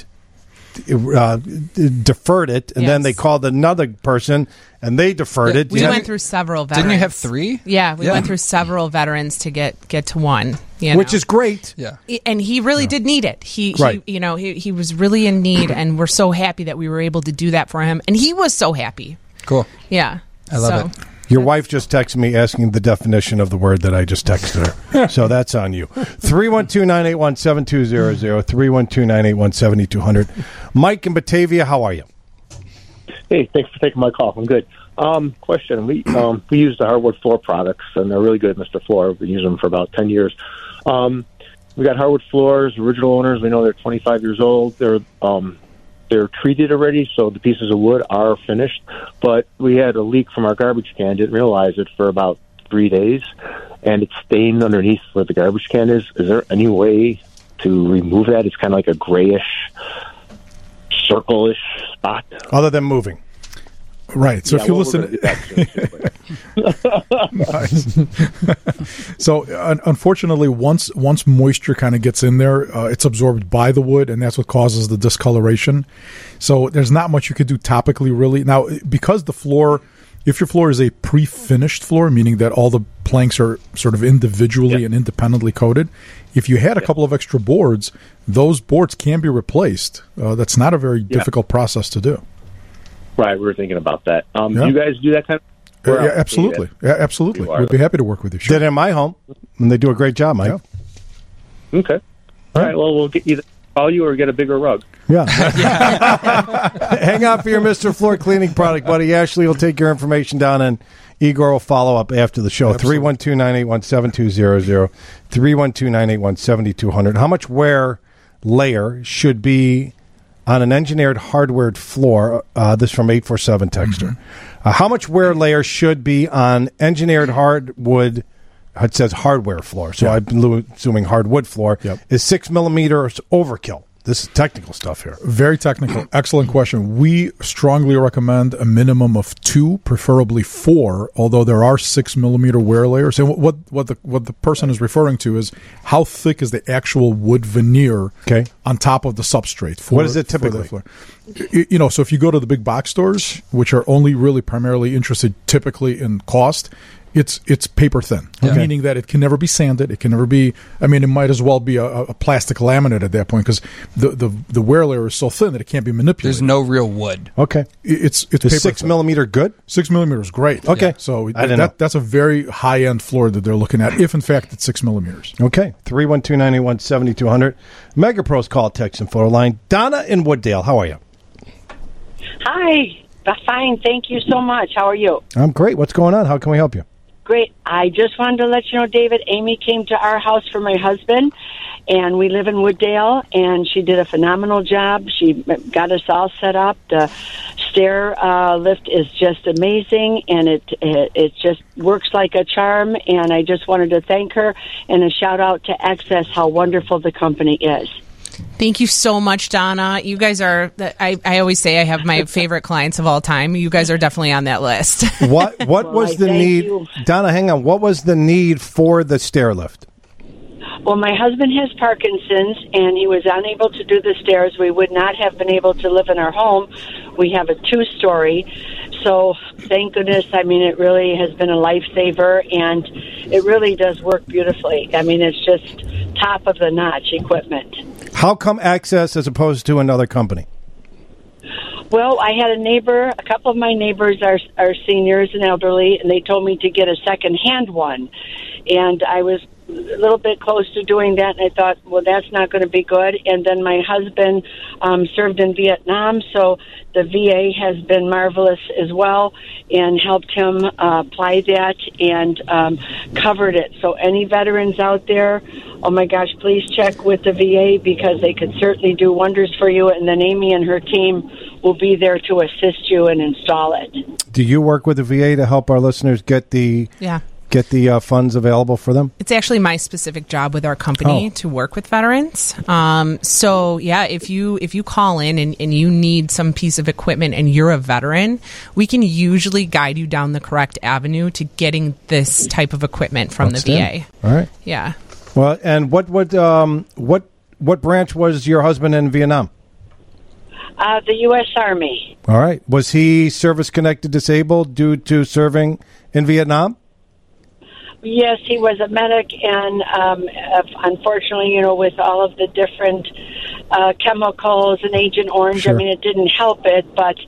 deferred it, and then they called another person, and they deferred it. We went through several veterans. Didn't you have 3? Yeah, we went through several veterans to get to one. You know? Which is great. Yeah. And he really did need it. He was really in need, and we're so happy that we were able to do that for him. And he was so happy. Cool. Yeah. I love it. Your wife just texted me asking the definition of the word that I just texted her. So that's on you. 312-981-7200, 312-981-7200. Mike in Batavia, how are you? Hey, thanks for taking my call. I'm good. Question. We use the hardwood floor products, and they're really good, Mr. Floor. We've been using them for about 10 years. We got hardwood floors, original owners. We know they're 25 years old. They're treated already, so the pieces of wood are finished. But we had a leak from our garbage can. Didn't realize it for about 3 days, and it's stained underneath where the garbage can is. Is there any way to remove that? It's kind of like a grayish, circle-ish spot. Other than moving. Right. So if you listen, so unfortunately, once moisture kind of gets in there, it's absorbed by the wood, and that's what causes the discoloration. So there's not much you could do topically, really. Now, because the floor, if your floor is a pre-finished floor, meaning that all the planks are sort of individually and independently coated, if you had a couple of extra boards, those boards can be replaced. That's not a very difficult process to do. Right, we were thinking about that. Do you guys do that kind of? Yeah, absolutely. Yeah, absolutely. We'd be happy to work with you. Sure. Did it in my home, and they do a great job, Mike. Yeah. Okay. All right. Well, we'll get either call you or get a bigger rug. Yeah. Hang on for your Mr. Floor cleaning product, buddy. Ashley will take your information down, and Igor will follow up after the show. 312-981-7200, 312-981-7200. How much wear layer should be on an engineered hardware floor? This from 847 texter. How much wear layer should be on engineered hardwood? It says hardware floor, so I'm assuming hardwood floor is 6 millimeters overkill. This is technical stuff here. Very technical. Excellent question. We strongly recommend a minimum of 2, preferably 4, although there are 6 millimeter wear layers. And what the person is referring to is how thick is the actual wood veneer on top of the substrate. What is it typically? So if you go to the big box stores, which are only really primarily interested typically in cost, it's paper thin, meaning that it can never be sanded. It can never be. I mean, it might as well be a plastic laminate at that point because the wear layer is so thin that it can't be manipulated. There's no real wood. Okay, it's is paper 6 thin. millimeter good? 6 millimeter is great. Okay, so I didn't know. That's a very high end floor that they're looking at. If in fact it's 6 millimeters. Okay, 312-981-7200. MegaPro's call, text, and photo line. Donna in Wooddale, how are you? Hi, fine. Thank you so much. How are you? I'm great. What's going on? How can we help you? Great. I just wanted to let you know, David, Amy came to our house for my husband, and we live in Wooddale, and she did a phenomenal job. She got us all set up. The stair lift is just amazing, and it just works like a charm, and I just wanted to thank her, and a shout-out to Access, how wonderful the company is. Thank you so much, Donna. You guys are, I always say I have my favorite clients of all time. You guys are definitely on that list. What was the need? Donna, hang on. What was the need for the stair lift? Well, my husband has Parkinson's, and he was unable to do the stairs. We would not have been able to live in our home. We have a 2-story. So thank goodness. I mean, it really has been a lifesaver, and it really does work beautifully. I mean, it's just top of the notch equipment. How come Access as opposed to another company? Well, I had a neighbor, a couple of my neighbors are seniors and elderly, and they told me to get a second-hand one. And I was a little bit close to doing that, and I thought, well, that's not going to be good. And then my husband served in Vietnam, so the VA has been marvelous as well and helped him apply that and covered it. So any veterans out there, oh my gosh, please check with the VA because they could certainly do wonders for you. And then Amy and her team will be there to assist you and install it. Do you work with the VA to help our listeners get the funds available for them? It's actually my specific job with our company to work with veterans. So yeah, if you call in and you need some piece of equipment and you're a veteran, we can usually guide you down the correct avenue to getting this type of equipment from the VA. All right. Yeah. Well, and what branch was your husband in Vietnam? The U.S. Army. All right. Was he service-connected disabled due to serving in Vietnam? Yes, he was a medic, and unfortunately, with all of the different chemicals and Agent Orange, Sure. I mean, it didn't help it, but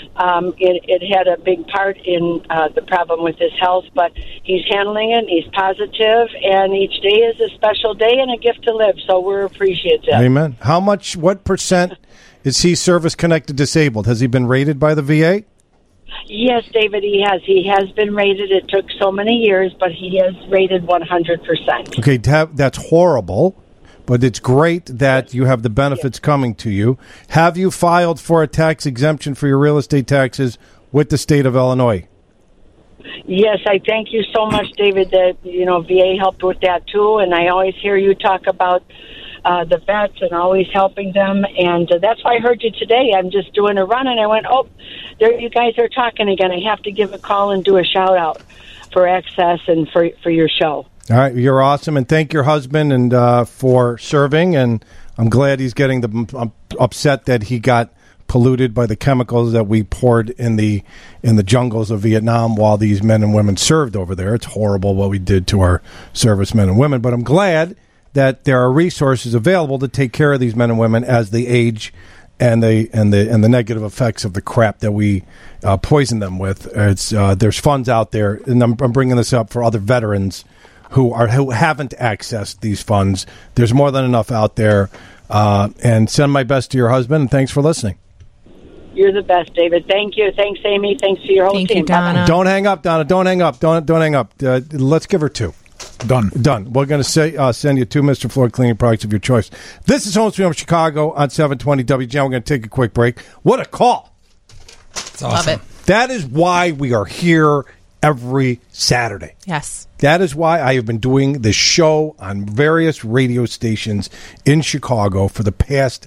it had a big part in the problem with his health. But he's handling it, he's positive, and each day is a special day and a gift to live, so we're appreciative. Amen. What percent is he service-connected disabled? Has he been rated by the VA? Yes, David, he has. He has been rated. It took so many years, but he is rated 100%. Okay, that's horrible, but it's great that you have the benefits coming to you. Have you filed for a tax exemption for your real estate taxes with the state of Illinois? Yes, I thank you so much, David, that, VA helped with that, too, and I always hear you talk about the vets and always helping them, and that's why I heard you today. I'm just doing a run, and I went, there you guys are talking again. I have to give a call and do a shout-out for Access and for your show. All right, you're awesome, and thank your husband and for serving, and I'm glad he's getting I'm upset that he got polluted by the chemicals that we poured in the jungles of Vietnam while these men and women served over there. It's horrible what we did to our servicemen and women, but I'm glad that there are resources available to take care of these men and women as they age and the negative effects of the crap that we poison them with. There's funds out there, and I'm bringing this up for other veterans who haven't accessed these funds. There's more than enough out there. And send my best to your husband, and thanks for listening. You're the best, David. Thank you. Thanks, Amy. Thanks to your whole team. Thank you, Donna. Don't hang up, Donna. Don't hang up. Don't hang up. Let's give her 2. Done. We're going to send you 2 Mr. Floyd cleaning products of your choice. This is Home Sweet Home Chicago on 720 WGN. We're going to take a quick break. What a call. It's awesome. Love it. That is why we are here every Saturday. Yes. That is why I have been doing this show on various radio stations in Chicago for the past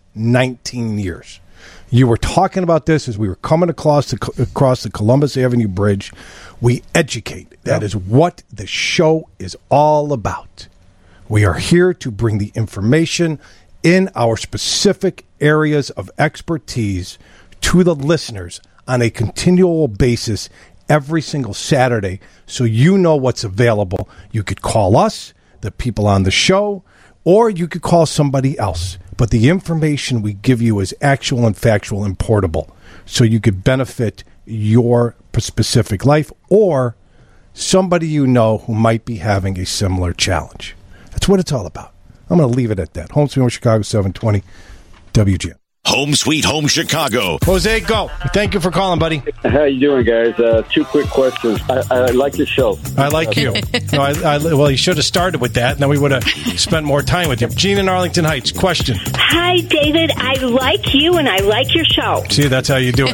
19 years. You were talking about this as we were coming across the Columbus Avenue Bridge. We educate. That is what the show is all about. We are here to bring the information in our specific areas of expertise to the listeners on a continual basis every single Saturday, so you know what's available. You could call us, the people on the show, or you could call somebody else. But the information we give you is actual and factual and portable, so you could benefit your specific life or somebody you know who might be having a similar challenge. That's what it's all about. I'm going to leave it at that. Home Sweet Home Chicago 720 WGN. Home Sweet Home Chicago. Jose, go. Thank you for calling, buddy. How you doing, guys? 2 quick questions. I like your show. I like you. No, well, you should have started with that, and then we would have spent more time with you. Gene in Arlington Heights, question. Hi, David. I like you, and I like your show. See, that's how you do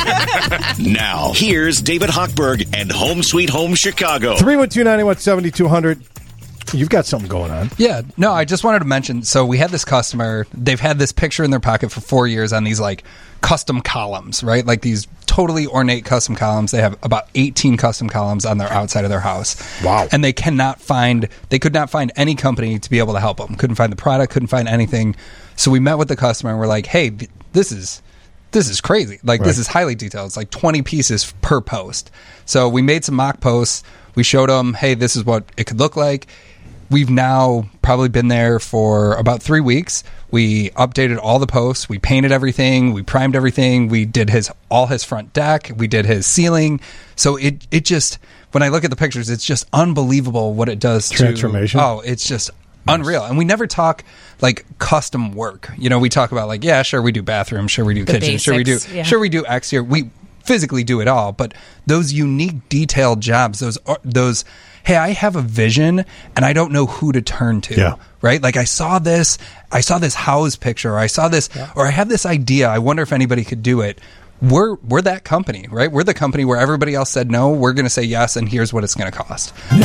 it. Now, here's David Hochberg and Home Sweet Home Chicago. 312-981-7200. You've got something going on. Yeah. No, I just wanted to mention, so we had this customer, they've had this picture in their pocket for 4 years on these like custom columns, right? Like these totally ornate custom columns. They have about 18 custom columns on their outside of their house. Wow. And they could not find any company to be able to help them. Couldn't find the product, couldn't find anything. So we met with the customer and we're like, hey, this is crazy. Like, This is highly detailed. It's like 20 pieces per post. So we made some mock posts. We showed them, hey, this is what it could look like. We've now probably been there for about 3 weeks. We updated all the posts. We painted everything. We primed everything. We did all his front deck. We did his ceiling. So it just, when I look at the pictures, it's just unbelievable what it does Transformation. It's just unreal. And we never talk like custom work. You know, we talk about like, yeah, sure, we do bathrooms. Sure, we do kitchen. Sure, we do exterior. We physically do it all. But those unique detailed jobs, those hey, I have a vision and I don't know who to turn to. Yeah. Right? Like I saw this house picture, or I saw this, or I have this idea. I wonder if anybody could do it. We're that company, right? We're the company where everybody else said no. We're going to say yes, and here's what it's going to cost. So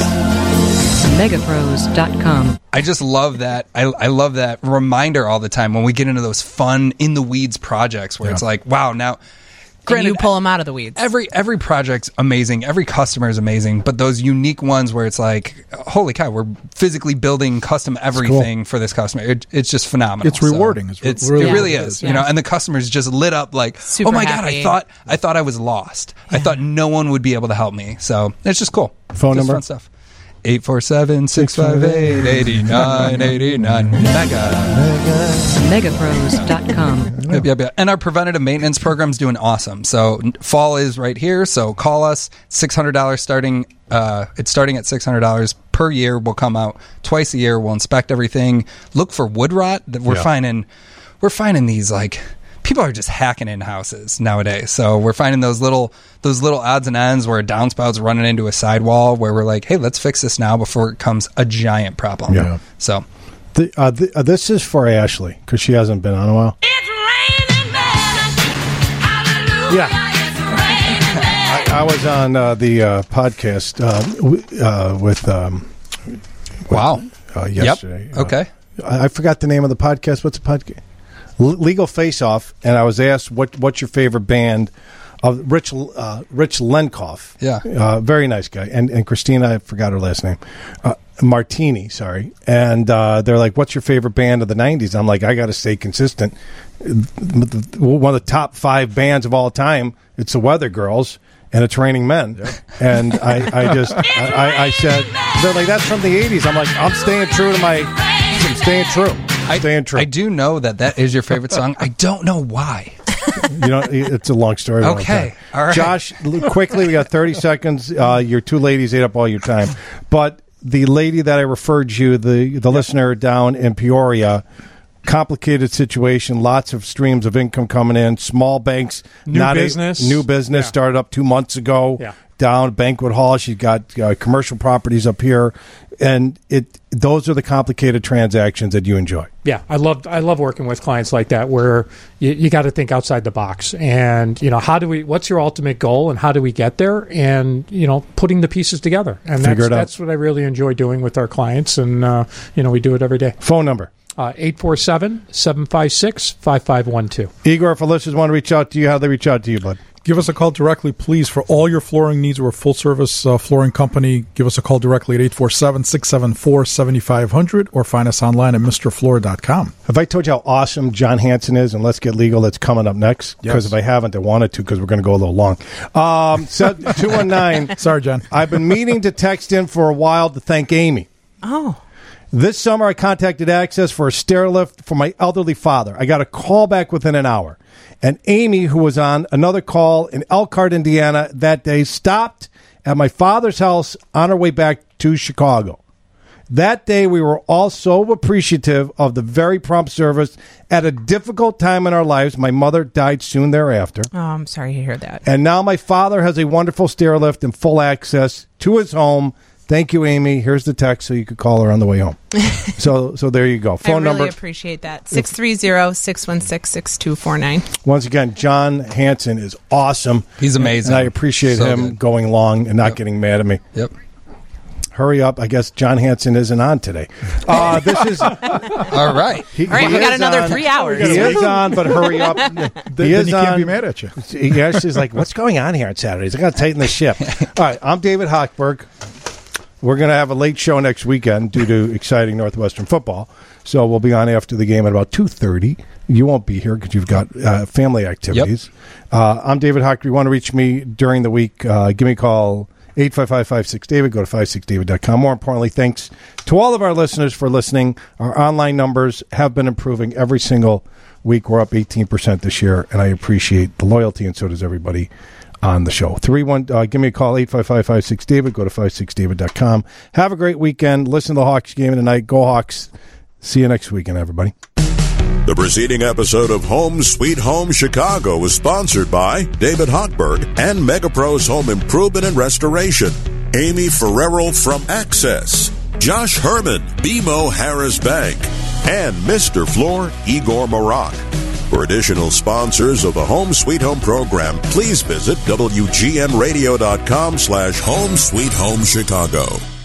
Megapros.com. I just love that. I love that reminder all the time when we get into those fun in the weeds projects where it's like, wow, now. Granted, you pull them out of the weeds. Every project's amazing. Every customer is amazing. But those unique ones where it's like, holy cow, we're physically building custom everything for this customer. It's just phenomenal. It's rewarding. So it really is. You know, and the customers just lit up like, super oh my happy. God, I thought I was lost. Yeah. I thought no one would be able to help me. So it's just cool. Phone just number? Fun stuff. 847-658-8989. Megapros.com. Yep. And our preventative maintenance program's doing awesome. So fall is right here. So call us. $600 starting. It's starting at $600 per year. We'll come out twice a year. We'll inspect everything. Look for wood rot. That we're finding these like. People are just hacking in houses nowadays. So we're finding those little odds and ends where a downspouts running into a sidewall where we're like, hey, let's fix this now before it becomes a giant problem. Yeah. So this is for Ashley because she hasn't been on a while. It's raining men. Yeah. I was on the podcast with yesterday. Yep. Okay. I forgot the name of the podcast. What's the podcast? Legal Face Off, and I was asked what's your favorite band of Rich Lenkoff. Yeah. Very nice guy. And Christina, I forgot her last name. Martini, sorry. And they're like, what's your favorite band of the 90s? I'm like, I got to stay consistent. One of the top 5 bands of all time, it's the Weather Girls, and it's Raining Men. Yeah. And I said, they're like, that's from the 80s. I'm like, I'm staying true. I do know that is your favorite song. I don't know why. It's a long story. Okay. All right. Josh, quickly, we got 30 seconds. Your 2 ladies ate up all your time. But the lady that I referred you, the listener down in Peoria, complicated situation, lots of streams of income coming in, small banks. New business started up 2 months ago. Yeah. Down Banquet Hall. She's got commercial properties up here. And those are the complicated transactions that you enjoy. Yeah, I love working with clients like that where you got to think outside the box. And, what's your ultimate goal and how do we get there? And, putting the pieces together. And that's what I really enjoy doing with our clients. And, we do it every day. Phone number? 847-756-5512. Igor, if our listeners want to reach out to you, how do they reach out to you, bud? Give us a call directly, please, for all your flooring needs. We're a full-service flooring company. Give us a call directly at 847-674-7500 or find us online at MrFloor.com. Have I told you how awesome John Hanson is and Let's Get Legal that's coming up next? Because if I haven't, I wanted to because we're going to go a little long. 219. Sorry, John. I've been meaning to text in for a while to thank Amy. Oh. This summer, I contacted Access for a stair lift for my elderly father. I got a call back within an hour. And Amy, who was on another call in Elkhart, Indiana that day, stopped at my father's house on her way back to Chicago. That day, we were all so appreciative of the very prompt service at a difficult time in our lives. My mother died soon thereafter. Oh, I'm sorry to hear that. And now my father has a wonderful stair lift and full access to his home. Thank you, Amy. Here's the text so you could call her on the way home. So there you go. Phone number. I really appreciate that. 630-616-6249. Once again, John Hanson is awesome. He's amazing. And I appreciate him going long and not getting mad at me. Yep. Hurry up. I guess John Hanson isn't on today. This is... All right. We got another 3 hours. He is on, but hurry up. Then he can't be mad at you. He actually is like, what's going on here on Saturdays? I got to tighten the ship. All right. I'm David Hochberg. We're going to have a late show next weekend due to exciting Northwestern football. So we'll be on after the game at about 2:30. You won't be here because you've got family activities. Yep. I'm David Hochberg. You want to reach me during the week, give me a call, 855-56-DAVID. Go to 56david.com. More importantly, thanks to all of our listeners for listening. Our online numbers have been improving every single week. We're up 18% this year, and I appreciate the loyalty, and so does everybody on the show. Give me a call, 855-56-DAVID. Go to 56david.com. Have a great weekend. Listen to the Hawks game tonight. Go Hawks. See you next weekend, everybody. The preceding episode of Home Sweet Home Chicago was sponsored by David Hochberg and MegaPros Home Improvement and Restoration, Amy Ferrero from Access, Josh Herman, BMO Harris Bank, and Mr. Floor, Igor Marak. For additional sponsors of the Home Sweet Home program, please visit WGNradio.com/Home Sweet Home Chicago.